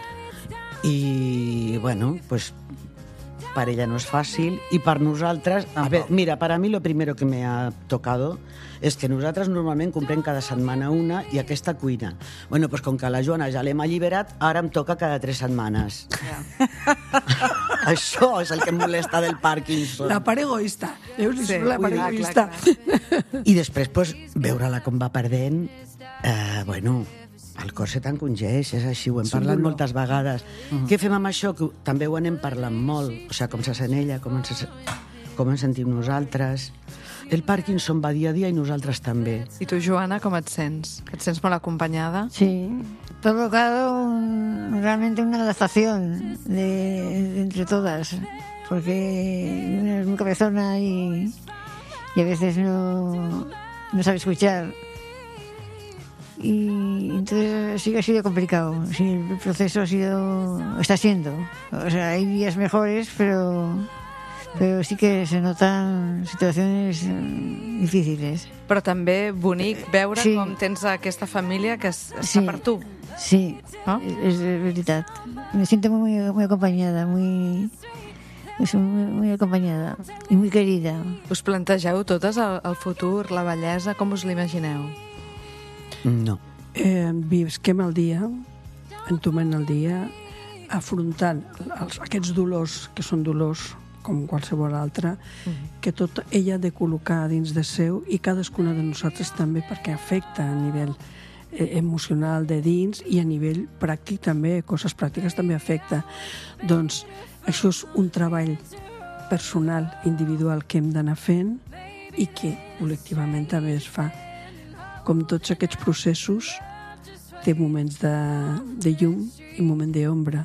I, bueno, pues para ella no es fácil y para nosaltres... A ver, mira, para mí lo primero que me ha tocado és que nosaltres normalment comprem cada setmana una i aquesta cuina. Bueno, pues com que la Joana ja l'hem alliberat, ara em toca cada tres setmanes. Això és el que em molesta del Parkinson. La part egoista. Veus? Sí, Sí, la part cuidar, egoista. clar, I després, pues, veure-la com va perdent, eh, bueno, el cor se t'encongeix, és així, ho hem És un parlat dolor. moltes vegades. Uh -huh. Què fem amb això? Que també ho anem parlant molt, o sigui, com se sent ella, com ens, com ens sentim nosaltres. El Parkinson va dia a dia i nosaltres també. I tu, Joana, com et sents? Et sents molt acompanyada? Sí, provocado un- realmente una adaptación de, de entre todas, porque una es muy cabezona y, y a veces no, no sabe escuchar. Y entonces sí que ha sido complicado. Sí, el proceso ha sido, está siendo. O sea, hay días mejores, pero, pero sí que se notan situaciones eh, difíciles. Però també bonic veure Sí. com tens aquesta família que es- està Sí. per tu. Sí, ¿No? es, es verdad. Me siento muy, muy acompañada, muy, pues, muy, muy acompañada y muy querida. Us plantegeu totes el, el futur, la bellesa, com us l'imagineu? No. Eh, visquem el dia, entomant el dia, afrontant els, aquests dolors, que són dolors com qualsevol altre, que tot ella ha de col·locar dins de seu i cadascuna de nosaltres també, perquè afecta a nivell eh, emocional de dins i a nivell pràctic també, coses pràctiques també afecta. Doncs això és un treball personal, individual, que hem d'anar fent i que col·lectivament també es fa. Com tots aquests processos, té moments de, de llum i moment d'ombra.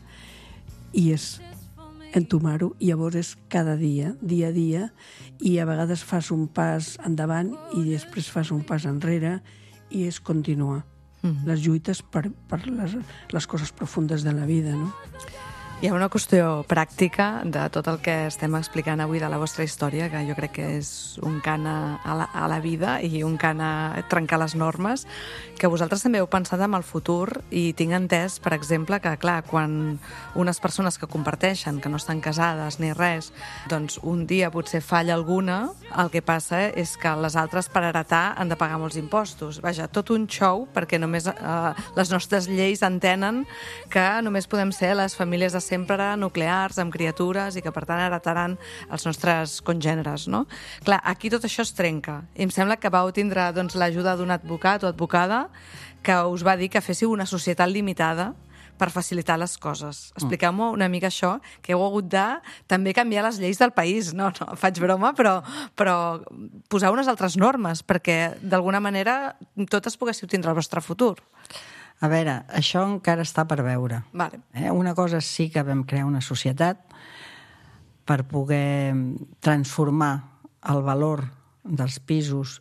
I és entomar-ho, i llavors és cada dia, dia a dia, i a vegades fas un pas endavant i després fas un pas enrere, i és continuar. Mm-hmm. Les lluites per, per les, les coses profundes de la vida, no? Hi ha una qüestió pràctica de tot el que estem explicant avui de la vostra història, que jo crec que és un cant a la, a la vida i un cant a trencar les normes, que vosaltres també heu pensat en el futur, i tinc entès, per exemple, que, clar, quan unes persones que comparteixen, que no estan casades ni res, doncs un dia potser falla alguna, el que passa és que les altres, per heretar, han de pagar molts impostos. Vaja, tot un show, perquè només eh, les nostres lleis entenen que només podem ser les famílies de sempre nuclears, amb criatures, i que per tant heretaran els nostres congèneres, no? Clar, aquí tot això es trenca. I em sembla que vau tindre doncs, l'ajuda d'un advocat o advocada que us va dir que féssiu una societat limitada per facilitar les coses. Expliqueu-me una mica això, que heu hagut de també canviar les lleis del país. No, no, faig broma, però, però posar unes altres normes perquè d'alguna manera totes poguéssiu tindre el vostre futur. A veure, això encara està per veure. Vale. Eh? Una cosa sí que vam crear una societat per poder transformar el valor dels pisos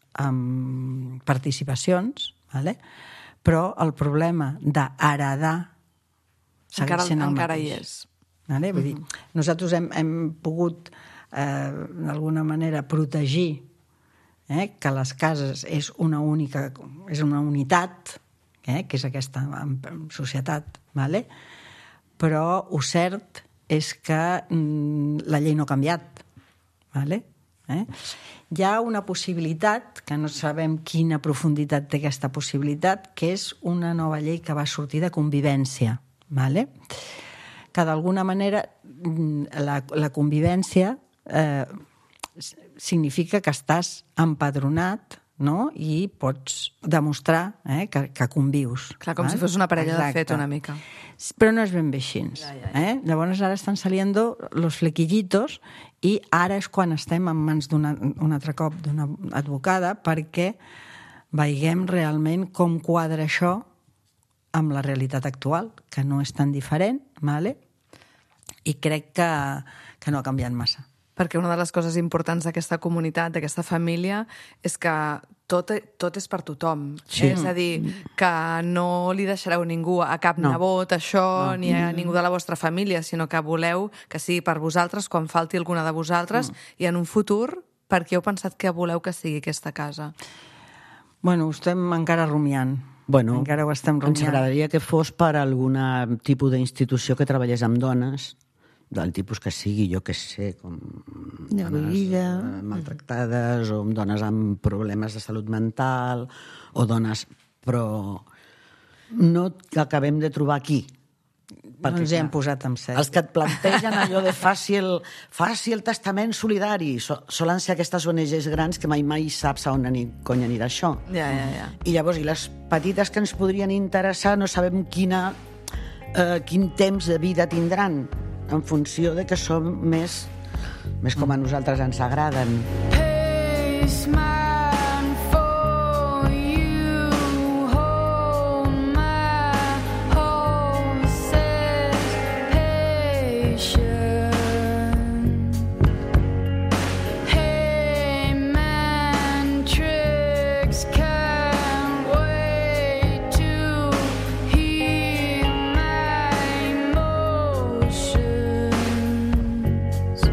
amb participacions, vale? Però el problema d'heredar segueix Encara, sent el encara hi mateix. és. Vale? Vull dir, nosaltres hem, hem pogut, eh, d'alguna manera, protegir eh, que les cases és una única, és una unitat, eh, que és aquesta societat, vale? Però el cert és que mm, la llei no ha canviat. Vale? Eh? Hi ha una possibilitat, que no sabem quina profunditat té aquesta possibilitat, que és una nova llei que va sortir de convivència. Vale? Que d'alguna manera la, la convivència eh, significa que estàs empadronat, no? I pots demostrar eh, que, que convius. Clar, com eh? si fos una parella Exacte. de fet, una mica. Però no és ben bé així. Ja, ja, ja. Eh? Llavors ara estan saliendo los flequillitos i ara és quan estem en mans d'un altre cop d'una advocada perquè veiem realment com quadra això amb la realitat actual, que no és tan diferent, vale? I crec que, que no ha canviat massa. Perquè una de les coses importants d'aquesta comunitat, d'aquesta família, és que tot, tot és per tothom. Sí. És a dir, que no li deixareu ningú a cap No. nebot, això, no. ni a ningú de la vostra família, sinó que voleu que sigui per vosaltres quan falti alguna de vosaltres, no. I en un futur, per què heu pensat que voleu que sigui aquesta casa? Bueno, ho estem encara rumiant. Bueno, encara ho estem rumiant. ens agradaria que fos per algun tipus d'institució que treballés amb dones, del tipus que sigui, jo que sé, com De dones vida. eh, maltractades, o amb dones amb problemes de salut mental, o dones... Però no que acabem de trobar aquí. No ens hi hem posat amb cert. Els que et plantegen allò de faci el, faci el testament solidari so, solen ser aquestes O N Ges grans que mai mai saps a on ani, cony anirà això. Ja, ja, ja. I llavors, i les petites que ens podrien interessar no sabem quina, eh, quin temps de vida tindran en funció de que som més, més com a nosaltres ens agraden. Hey, smiling for you. Hold my horse's patience. Hey man, tricks can't wait to hear my emotions.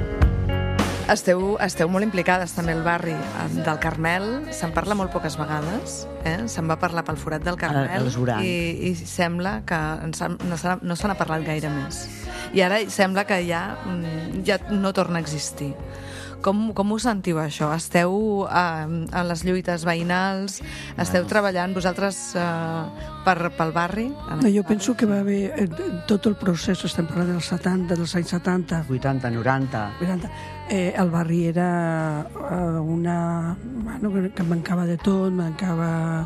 Esteu, esteu molt implicades també al barri del Carmel, se'n parla molt poques vegades, eh? Se'n va parlar pel forat del Carmel Els Urans. i, i sembla que ens ha- no se n'ha no se n'ha parlat gaire més. I ara sembla que ja, mm, ja no torna a existir. Com, com us sentiu això? Esteu eh, en les lluites veïnals? Esteu treballant vosaltres eh, per, pel barri? No, jo penso que va haver eh, tot el procés, estem parlant dels setanta, dels anys setanta, vuitanta, noranta... vuitanta, eh, el barri era eh, una... Bueno, que- que mancava de tot, mancava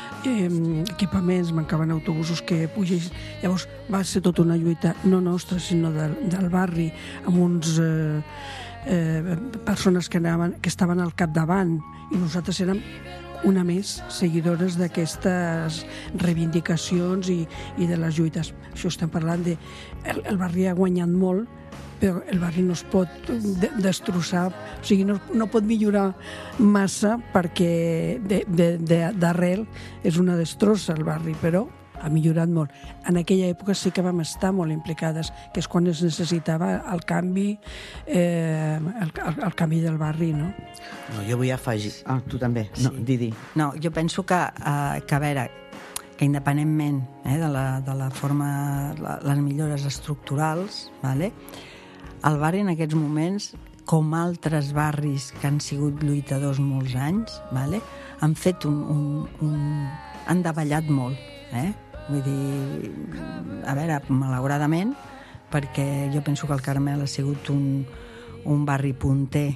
eh, equipaments, mancaven autobusos que pugessin. Llavors va ser tota una lluita, no nostra, sinó del, del barri, amb uns... Eh, eh, persones que, anaven, que estaven al capdavant, i nosaltres érem una més seguidores d'aquestes reivindicacions i, i de les lluites. Això estem parlant de... El, el barri ha guanyat molt, però el barri no es pot de, destrossar, o sigui, no, no pot millorar massa perquè de, de, de, d'arrel és una destrossa el barri, però ha millorat molt. En aquella època sí que vam estar molt implicades, que és quan es necessitava el canvi, eh, el, el, el canvi del barri, no? No, jo vull afegir... Ah, tu també. No, Sí. Didi. No, jo penso que, eh, que a veure, que independentment eh, de, la, de la forma, la, les millores estructurals, vale? El barri en aquests moments, com altres barris que han sigut lluitadors molts anys, vale? Han fet un, un, un... han davallat molt, eh? Vull dir, a veure, malauradament, perquè jo penso que el Carmel ha sigut un, un barri punter,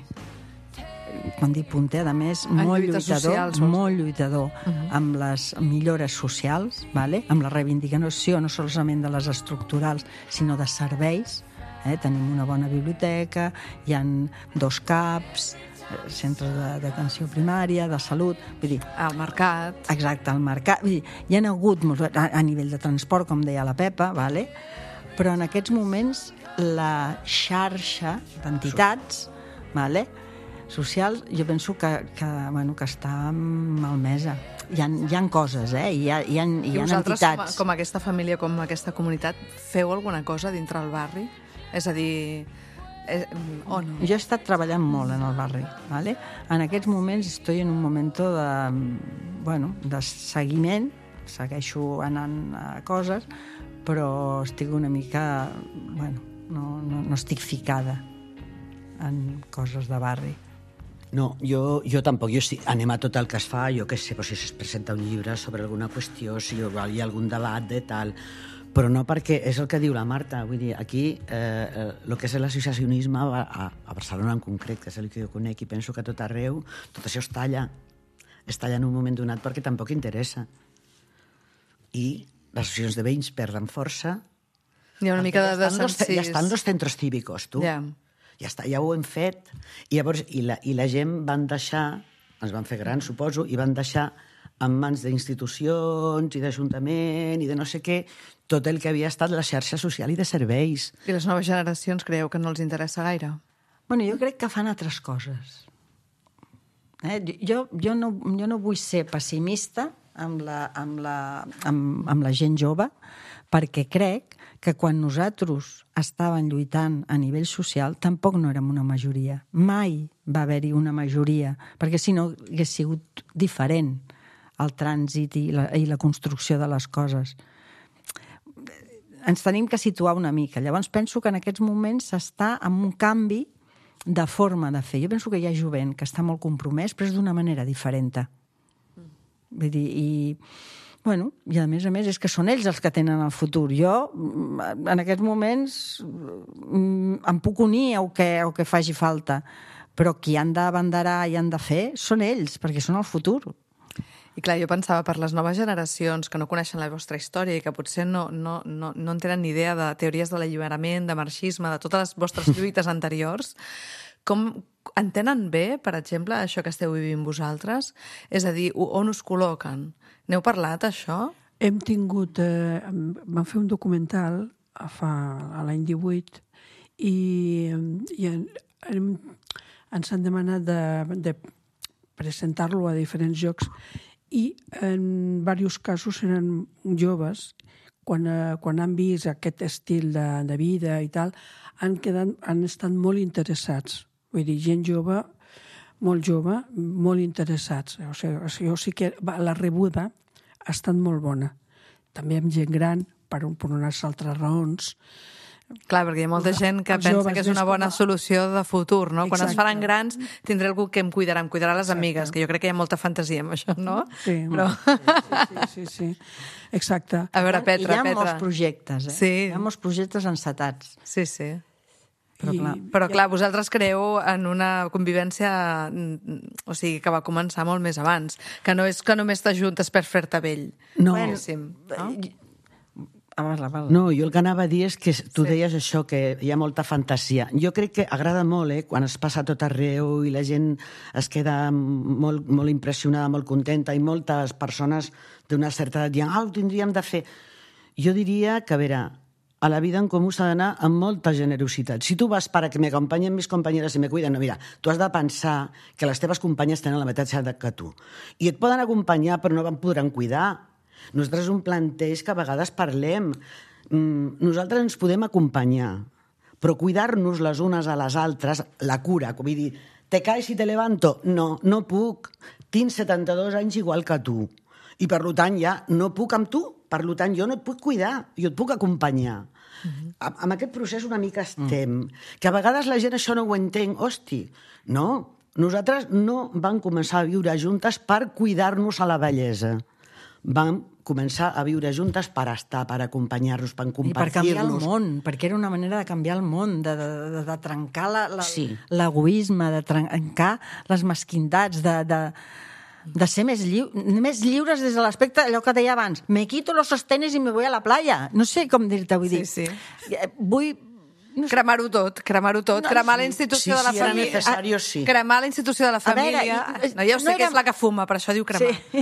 quan dic punter, a més, En molt lluites lluitador, socials, vols dir? molt lluitador amb les millores socials, vale? Amb la reivindicació no solament de les estructurals, sinó de serveis. Eh? Tenim una bona biblioteca, hi han dos CAPs, eh, centres de- d'atenció primària, de salut, vull dir, Al mercat. exacte, al mercat. Vull dir, hi ha hagut molts, a, a nivell de transport, com deia la Pepa, vale? Però en aquests moments la xarxa d'entitats, vale? socials, jo penso que, que, bueno, que està malmesa. Hi ha, hi ha coses, eh? Hi ha, hi ha, hi I ha vosaltres, com, a- entitats. com aquesta família, com aquesta comunitat, feu alguna cosa dintre el barri? És a dir, eh, o no? Jo he estat treballant molt en el barri, ¿vale? En aquests moments estoy en un moment de, bueno, de seguiment, segueixo anant a coses, però estic una mica, bueno, no, no, no estic ficada en coses de barri. No, jo, jo tampoc. Jo sí, anem a tot el que es fa, jo què sé, però si es presenta un llibre sobre alguna qüestió, si igual hi ha algun debat de tal, però no perquè és el que diu la Marta, vull dir, aquí eh, eh, el que és l'associacionisme a, a Barcelona en concret, que és el que jo conec i penso que a tot arreu, tot això es talla, es talla en un moment donat perquè tampoc interessa. I les associacions de veïns perden força. Hi ha una mica de ja estan, los, desencís. ja estan los centros cívicos, tu. Ja. Ja està, ja ho hem fet. I llavors, i la, i la gent van deixar, ens van fer grans, suposo, i van deixar en mans d'institucions i d'Ajuntament i de no sé què, tot el que havia estat la xarxa social i de serveis. I les noves generacions creieu que no els interessa gaire? Bueno, jo crec que fan altres coses. Eh? Jo, jo, no, jo no vull ser pessimista amb la, amb, la, amb, amb la gent jove, perquè crec que quan nosaltres estàvem lluitant a nivell social tampoc no érem una majoria. Mai va haver-hi una majoria, perquè si no hagués sigut diferent el trànsit i la, i la construcció de les coses. Ens tenim que situar una mica. Llavors penso que en aquests moments s'està amb un canvi de forma de fer. Jo penso que hi ha jovent que està molt compromès, però és d'una manera diferent. Vull dir, i, bueno, i a més a més és que són ells els que tenen el futur. Jo, en aquests moments, em puc unir a que, a que faci falta, però qui han d'abanderar i han de fer són ells, perquè són el futur. I clar, jo pensava per les noves generacions que no coneixen la vostra història i que potser no, no, no, no en tenen ni idea de teories de l'alliberament, de marxisme, de totes les vostres lluites anteriors, com entenen bé, per exemple, això que esteu vivint vosaltres? És a dir, on us col·loquen? N'heu parlat, això? Hem tingut... Eh, vam fer un documental a, fa, a l'any divuit i, i en, en, ens han demanat de, de presentar-lo a diferents llocs i en diversos casos eren joves, quan, eh, quan han vist aquest estil de, de vida i tal, han, quedat, han estat molt interessats. Vull dir, gent jove, molt jove, molt interessats. O sigui, o sigui, o sigui que la rebuda ha estat molt bona. També amb gent gran, per, per unes altres raons. Clar, perquè hi ha molta gent que Els pensa joves que és una bona com... solució de futur, no? Quan Exacte. es faran grans tindré algú que em cuidarà, em cuidarà les Exacte. amigues, que jo crec que hi ha molta fantasia amb això, no? Sí, Però... sí, sí, sí, sí. Exacte. A veure, Petra, hi ha Petra. molts projectes, eh? Sí. Hi ha molts projectes encetats. Sí, sí. Però I- clar, Però clar, vosaltres creeu en una convivència, o sigui, que va començar molt més abans, que no és que només t'ajuntes per fer-te vell. No. Diguéssim, no? Ah, parla, parla. No, jo el que anava a dir és que tu sí. deies això, que hi ha molta fantasia. Jo crec que agrada molt, eh, quan es passa a tot arreu i la gent es queda molt, molt impressionada, molt contenta, i moltes persones d'una certa edat diuen, ah, ho tindríem de fer. Jo diria que, a veure, a la vida en comú s'ha d'anar amb molta generositat. Si tu vas para que me acompanyen mis compañeras i me cuiden, no, mira, tu has de pensar que les teves companyes tenen la mateixa edat que tu. I et poden acompanyar, però no en podran cuidar. Nosaltres un planteig que a vegades parlem. Nosaltres ens podem acompanyar, però cuidar-nos les unes a les altres, la cura, com vull dir, te caes i te levanto? No, no puc. Tinc setanta-dos anys igual que tu. I per tant ja no puc amb tu. Per tant jo no et puc cuidar, jo et puc acompanyar. Uh-huh. Amb aquest procés una mica estem. Uh. Que a vegades la gent això no ho entén. Hosti, no. Nosaltres no vam començar a viure juntes per cuidar-nos a la vellesa. Vam començar a viure juntes per estar, per acompanyar-nos, per compartir-nos. I per canviar el món, perquè era una manera de canviar el món, de, de, de trencar la, la, Sí. l'egoisme, de trencar les mesquindats, de, de, de ser més, lliu, més lliures des de l'aspecte, allò que deia abans, me quito los sostenes i me voy a la playa. No sé com dir-te, vull dir. Sí, sí. Vull... No sé. Cremar-ho tot, cremar-ho tot, No, cremar sí. la institució Sí, de la si era família. necesario, sí. Cremar la institució de la A veure, família. i- No, ja ho sé no que era- és la que fuma, per això diu cremar. Sí.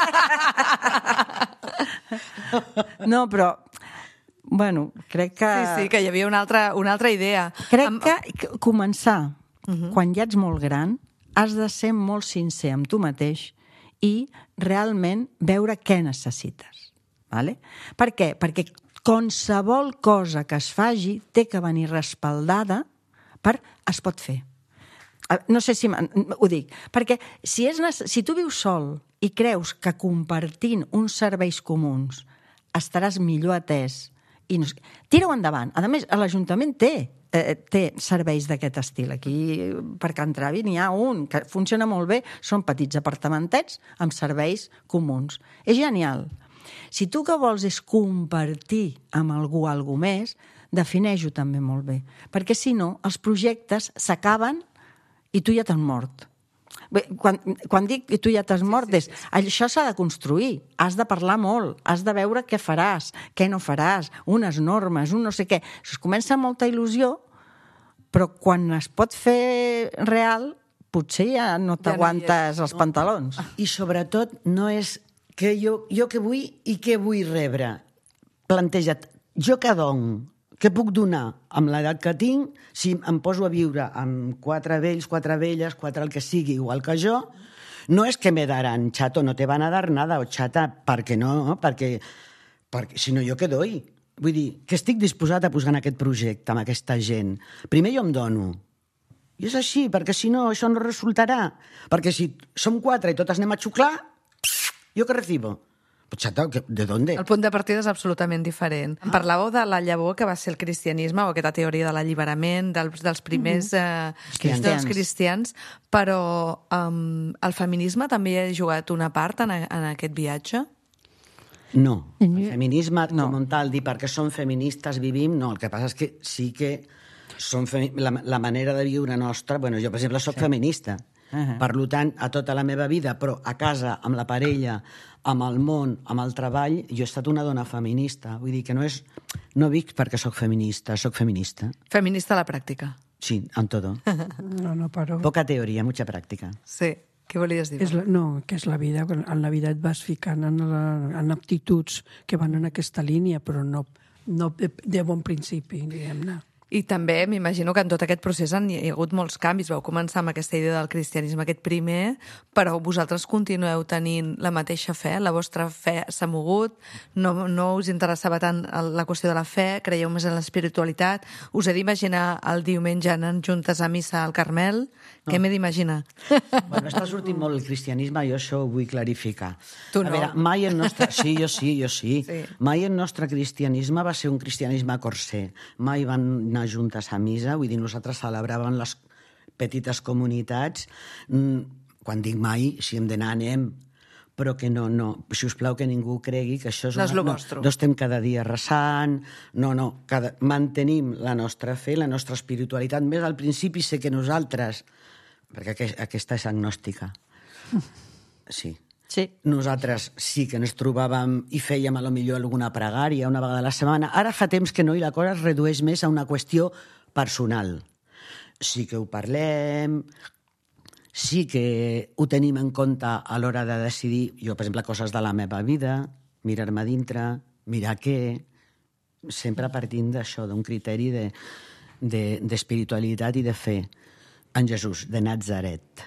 No, però... Bueno, crec que... Sí, sí, que hi havia una altra, una altra idea. Crec Amb- que començar, uh-huh. quan ja ets molt gran, has de ser molt sincer amb tu mateix i realment veure què necessites. Vale? Per què? Perquè qualsevol cosa que es faci té que venir respaldada per es pot fer. No sé si ho dic, perquè si, és, si tu vius sol i creus que compartint uns serveis comuns estaràs millor atès, i no, tira-ho endavant. A més, l'Ajuntament té, eh, té serveis d'aquest estil. Aquí, per Can Travi, n'hi ha un que funciona molt bé, són petits apartamentets amb serveis comuns. És genial. Si tu que vols és compartir amb algú alguna més, defineix-ho també molt bé. Perquè, si no, els projectes s'acaben i tu ja t'has mort. Bé, quan, quan dic que tu ja t'has mort, és, això s'ha de construir, has de parlar molt, has de veure què faràs, què no faràs, unes normes, un no sé què. Es comença amb molta il·lusió, però quan es pot fer real, potser ja no t'aguantes els pantalons. I sobretot no és que jo, jo què vull i què vull rebre. Planteja't, jo què dono? Què puc donar amb l'edat que tinc si em poso a viure amb quatre vells, quatre velles, quatre el que sigui, igual que jo? No és que me daran, chato, no te van a dar nada, o chata, perquè no, perquè, perquè si no jo què doy? Vull dir, que estic disposat a posar en aquest projecte, amb aquesta gent. Primer jo em dono. I és així, perquè si no, això no resultarà. Perquè si som quatre i totes anem a xuclar, jo què recibo? Pues chata, ¿de dónde? El punt de partida és absolutament diferent. Em parlàveu de la llavor que va ser el cristianisme, o aquesta teoria de l'alliberament dels, dels primers eh, Cristians. dels cristians, però um, el feminisme també ha jugat una part en, a, en aquest viatge? No, el feminisme No. com tal, dir perquè som feministes vivim, no, el que passa és que sí que som femi... la, la manera de viure nostra, bueno, jo per exemple soc sí. feminista, uh-huh. Per tant, a tota la meva vida, però a casa, amb la parella, amb el món, amb el treball, jo he estat una dona feminista. Vull dir que no és... No dic perquè sóc feminista, sóc feminista. Feminista a la pràctica. Sí, en todo. No, no paro. Poca teoria, mucha pràctica. Sí. Què volies dir? És la, no, que és la vida. En la vida et vas ficant en, la, en aptituds que van en aquesta línia, però no, no de, de bon principi, diguem-ne. I també m'imagino que en tot aquest procés hi ha hagut molts canvis. Vau començar amb aquesta idea del cristianisme, aquest primer, però vosaltres continueu tenint la mateixa fe, la vostra fe s'ha mogut, no, no us interessava tant la qüestió de la fe, creieu més en l'espiritualitat. Us he d'imaginar el diumenge anant juntes a missa al Carmel? No. Què m'he d'imaginar? Bueno, està sortint molt el cristianisme, jo això ho vull clarificar. Tu no. A veure, mai el nostre... Sí, jo sí, jo sí. sí. Mai el nostre cristianisme va ser un cristianisme corser. Mai van anar juntes a missa, vull dir, nosaltres celebràvem les petites comunitats. Quan dic mai, si hem d'anar, anem, però que no, no, si us plau que ningú cregui que això és... No és una, lo vostre. No, no estem cada dia resant, no, no, cada, mantenim la nostra fe, la nostra espiritualitat. Més al principi sé que nosaltres, perquè aquesta és agnòstica, sí, Sí. nosaltres sí que ens trobàvem i fèiem a lo millor alguna pregària una vegada a la setmana. Ara fa temps que no, i la cosa es redueix més a una qüestió personal. Sí que ho parlem, sí que ho tenim en compte a l'hora de decidir, jo, per exemple, coses de la meva vida, mirar-me dintre, mirar què, sempre partint d'això, d'un criteri de, de, d'espiritualitat i de fe en Jesús, de Natzaret.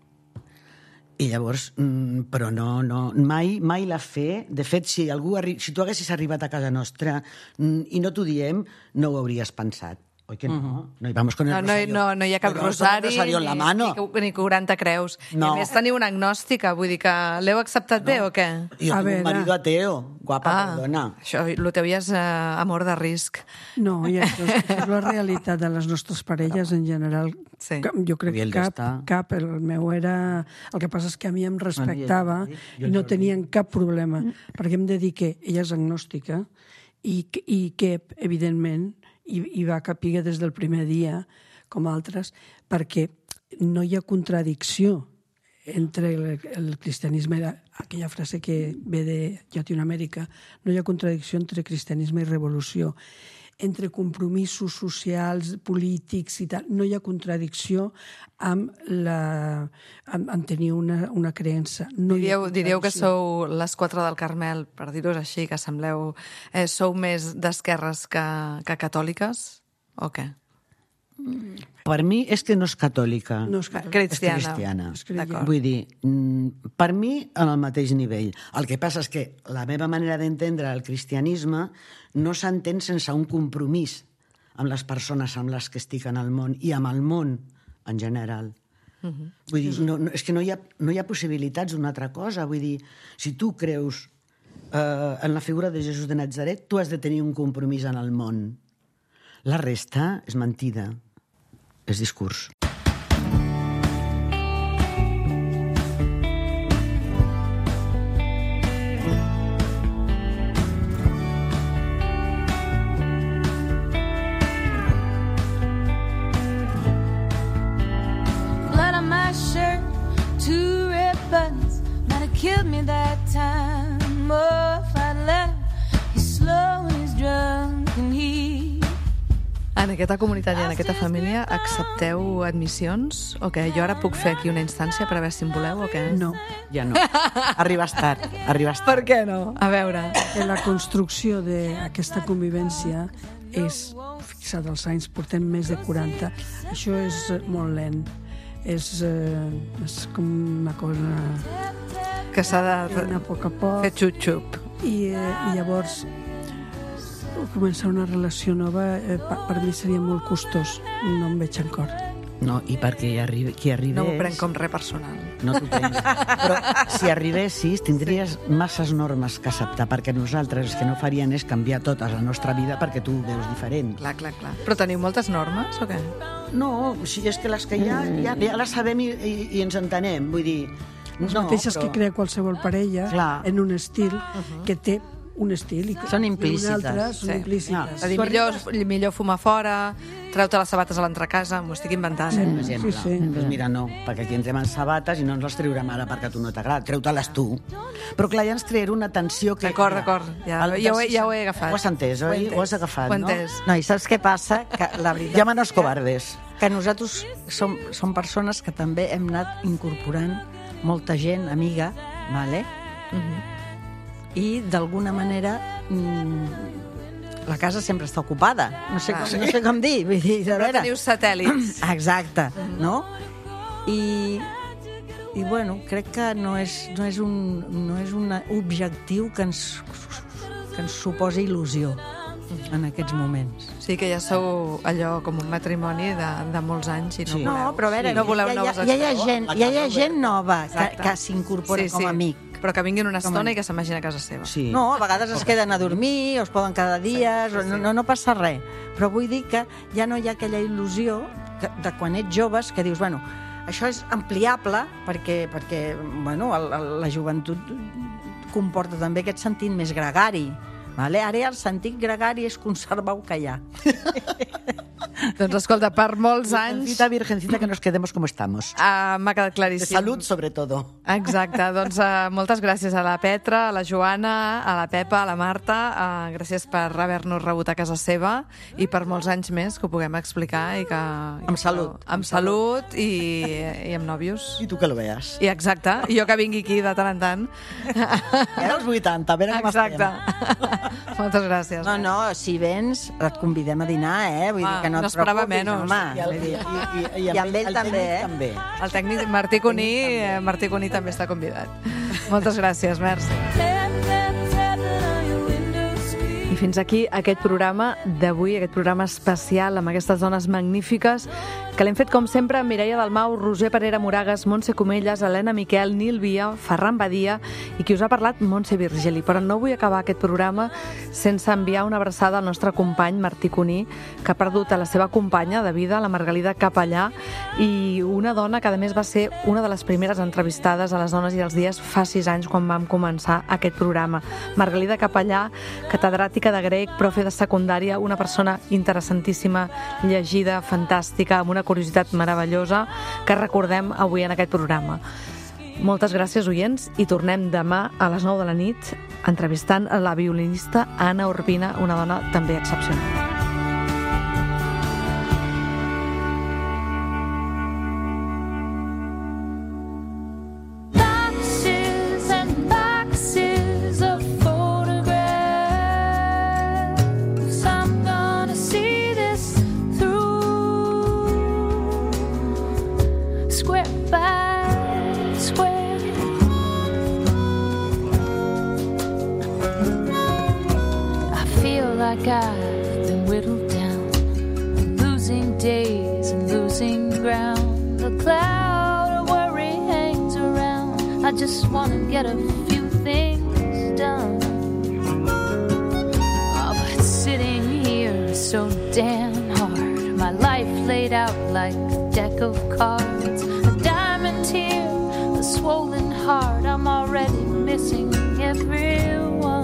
I llavors, però no, no, mai, mai la fe... De fet, si, algú arri... si tu haguessis arribat a casa nostra i no t'ho diem, no ho hauries pensat. Oi que no? Uh-huh. No hi vamos con el no, no, rosario. No, no hi ha cap no rosari, rosario en la mano. Ni, ni quaranta creus. No. I a més teniu una agnòstica, vull dir que l'heu acceptat no. bé o què? Jo tinc un marido ateo, guapa, ah, perdona. Això, el teu ja és uh, amor de risc. No, ja, és la realitat de les nostres parelles en general. Sí. Jo crec que cap, cap, el meu era... El que passa és que a mi em respectava i no tenien cap problema, perquè em de dir que ella és agnòstica i, i que, evidentment, i, i va capir des del primer dia, com altres, perquè no hi ha contradicció entre el, el cristianisme, aquella frase que ve de Llatinoamèrica, no hi ha contradicció entre cristianisme i revolució. Entre compromisos socials, polítics i tal, no hi ha contradicció amb, la, amb, amb tenir una, una creença. No diríeu, diríeu que sou les quatre del Carmel, per dir-ho així, que sembleu... Eh, sou més d'esquerres que, que catòliques, o què? Per mi és que no és catòlica, no és catòlica. Cristiana. És cristiana. És cristiana. Vull dir, per mi en el mateix nivell. El que passa és que la meva manera d'entendre el cristianisme no s'entén sense un compromís amb les persones amb les que estic en el món i amb el món en general. Uh-huh. Vull dir, no, no, és que no hi ha, no hi ha possibilitats d'una altra cosa. Vull dir, si tu creus eh, en la figura de Jesús de Natzaret, tu has de tenir un compromís en el món. La resta és mentida, és discurs. Blood on my shirt, two red buttons, might have killed me that time. Oh, if I'd let him, he's slow and he's drunk and he... En aquesta comunitat i en aquesta família accepteu admissions? O què? Jo ara puc fer aquí una instància per a veure si em voleu o què? No. Ja no. Arribes tard, arribes tard. Per què no? A veure... La construcció d'aquesta convivència és, fixat els anys, portem més de quaranta. Això és molt lent. És, eh, és com una cosa... Que s'ha de a poc a poc. fer xup-xup. I, eh, i llavors començar una relació nova eh, per, per mi seria molt costós. No em veig encara. No, i perquè hi arribi, qui arribés... No m'ho prenc com res personal. No t'ho prenc. Però si arribessis, tindries masses normes que acceptar, perquè nosaltres el que no farien és canviar tota la nostra vida perquè tu ho veus diferent. Clar, clar, clar. Però teniu moltes normes o què? No, si és que les que hi ha, ja, ja les sabem i, i, i ens entenem. Vull dir... Les no, mateixes però... que crea qualsevol parella Clar. en un estil uh-huh. que té un estil. I Són i implícites. Un altre, són Sí. implícites. És a dir, millor, millor fumar fora, treu-te les sabates a l'entrecasa, m'ho estic inventant. Per Eh? exemple. Sí, sí. Doncs mira, no, perquè aquí entrem en sabates i no ens les traurem ara perquè a tu no t'agrada. Treu-te-les tu. Però clar, ja ens crearà una tensió que... D'acord, d'acord, ja- El ja ho he- ja ho he agafat. Ho has entès, Ho he oi? entès. Ho has agafat, Ho he no? entès. No, i saps què passa? Que la veritat... Llamen els cobardes. que nosaltres som, som persones que també hem anat incorporant molta gent amiga, vale? Mhm. I d'alguna manera mmm, la casa sempre està ocupada. No sé, com, no sé com dir. Vull dir, a Però veure... teniu satèl·lits. Exacte, no? I, i bueno, crec que no és, no és, un, no és un objectiu que ens, que ens suposi il·lusió en aquests moments. Sí que ja sou allò com un matrimoni de, de molts anys i no Sí. voleu. No, però a veure, no voleu ja, noves ja, ja, hi ha extrems. gent, ja hi ha gent nova que, Exacte. que s'incorpora Sí, com sí. a amic. Però que vinguin una Com a- estona i que se'n vagin a casa seva. Sí. No, a vegades es queden a dormir, o es poden quedar dies, Sí, sí, sí. no, no, no passa res. Però vull dir que ja no hi ha aquella il·lusió que, de quan ets joves que dius, bueno, això és ampliable perquè, perquè bueno, el, el, la joventut comporta també aquest sentit més gregari. Vale? Ara el sentit gregari és conservar el que hi ha. Doncs escolta, per molts anys... Virgencita, virgencita, que nos quedemos como estamos. Uh, M'ha quedat De claríssim. salut, sobre todo. Exacte, doncs uh, moltes gràcies a la Petra, a la Joana, a la Pepa, a la Marta, uh, gràcies per haver-nos rebut a casa seva i per molts anys més que ho puguem explicar i que... Amb salut. Amb salut i, i amb nòvios. I tu que lo veas. I exacte, i jo que vingui aquí de tant en tant. I ara els vuitanta, a veure com Exacte. estem. Moltes gràcies. No, no, si vens et convidem a dinar, eh? Vull Ah, dir que no, no et esperava preocupis, menys. home. I, el, Vull i, dir, i, i, I amb ell el també, tècnic eh? també. El tècnic Martí Cuní, eh, Martí Cuní també està convidat. Moltes gràcies, merci. I fins aquí aquest programa d'avui, aquest programa especial amb aquestes dones magnífiques que l'hem fet, com sempre, amb Mireia Dalmau, Roser Parera Moragas, Montse Comelles, Helena Miquel, Nil Via, Ferran Badia i qui us ha parlat, Montse Virgili. Però no vull acabar aquest programa sense enviar una abraçada al nostre company Martí Cuní, que ha perdut a la seva companya de vida, la Margalida Capellà, i una dona que a més va ser una de les primeres entrevistades a les Dones i els Dies fa sis anys quan vam començar aquest programa. Margalida Capellà, catedràtica de grec, profe de secundària, una persona interessantíssima, llegida, fantàstica, amb una curiositat meravellosa que recordem avui en aquest programa. Moltes gràcies, oients, i tornem demà a les nou de la nit entrevistant a la violinista Anna Urbina, una dona també excepcional. Boxes and boxes of photographs. I'm gonna see this through, square by square. I feel like I've been whittled down, losing days and losing ground. The cloud of worry hangs around. I just want to get a few things done. Oh, but sitting here is so damn hard. My life laid out like a deck of cards. A diamond tear, a swollen heart. I'm already missing everyone.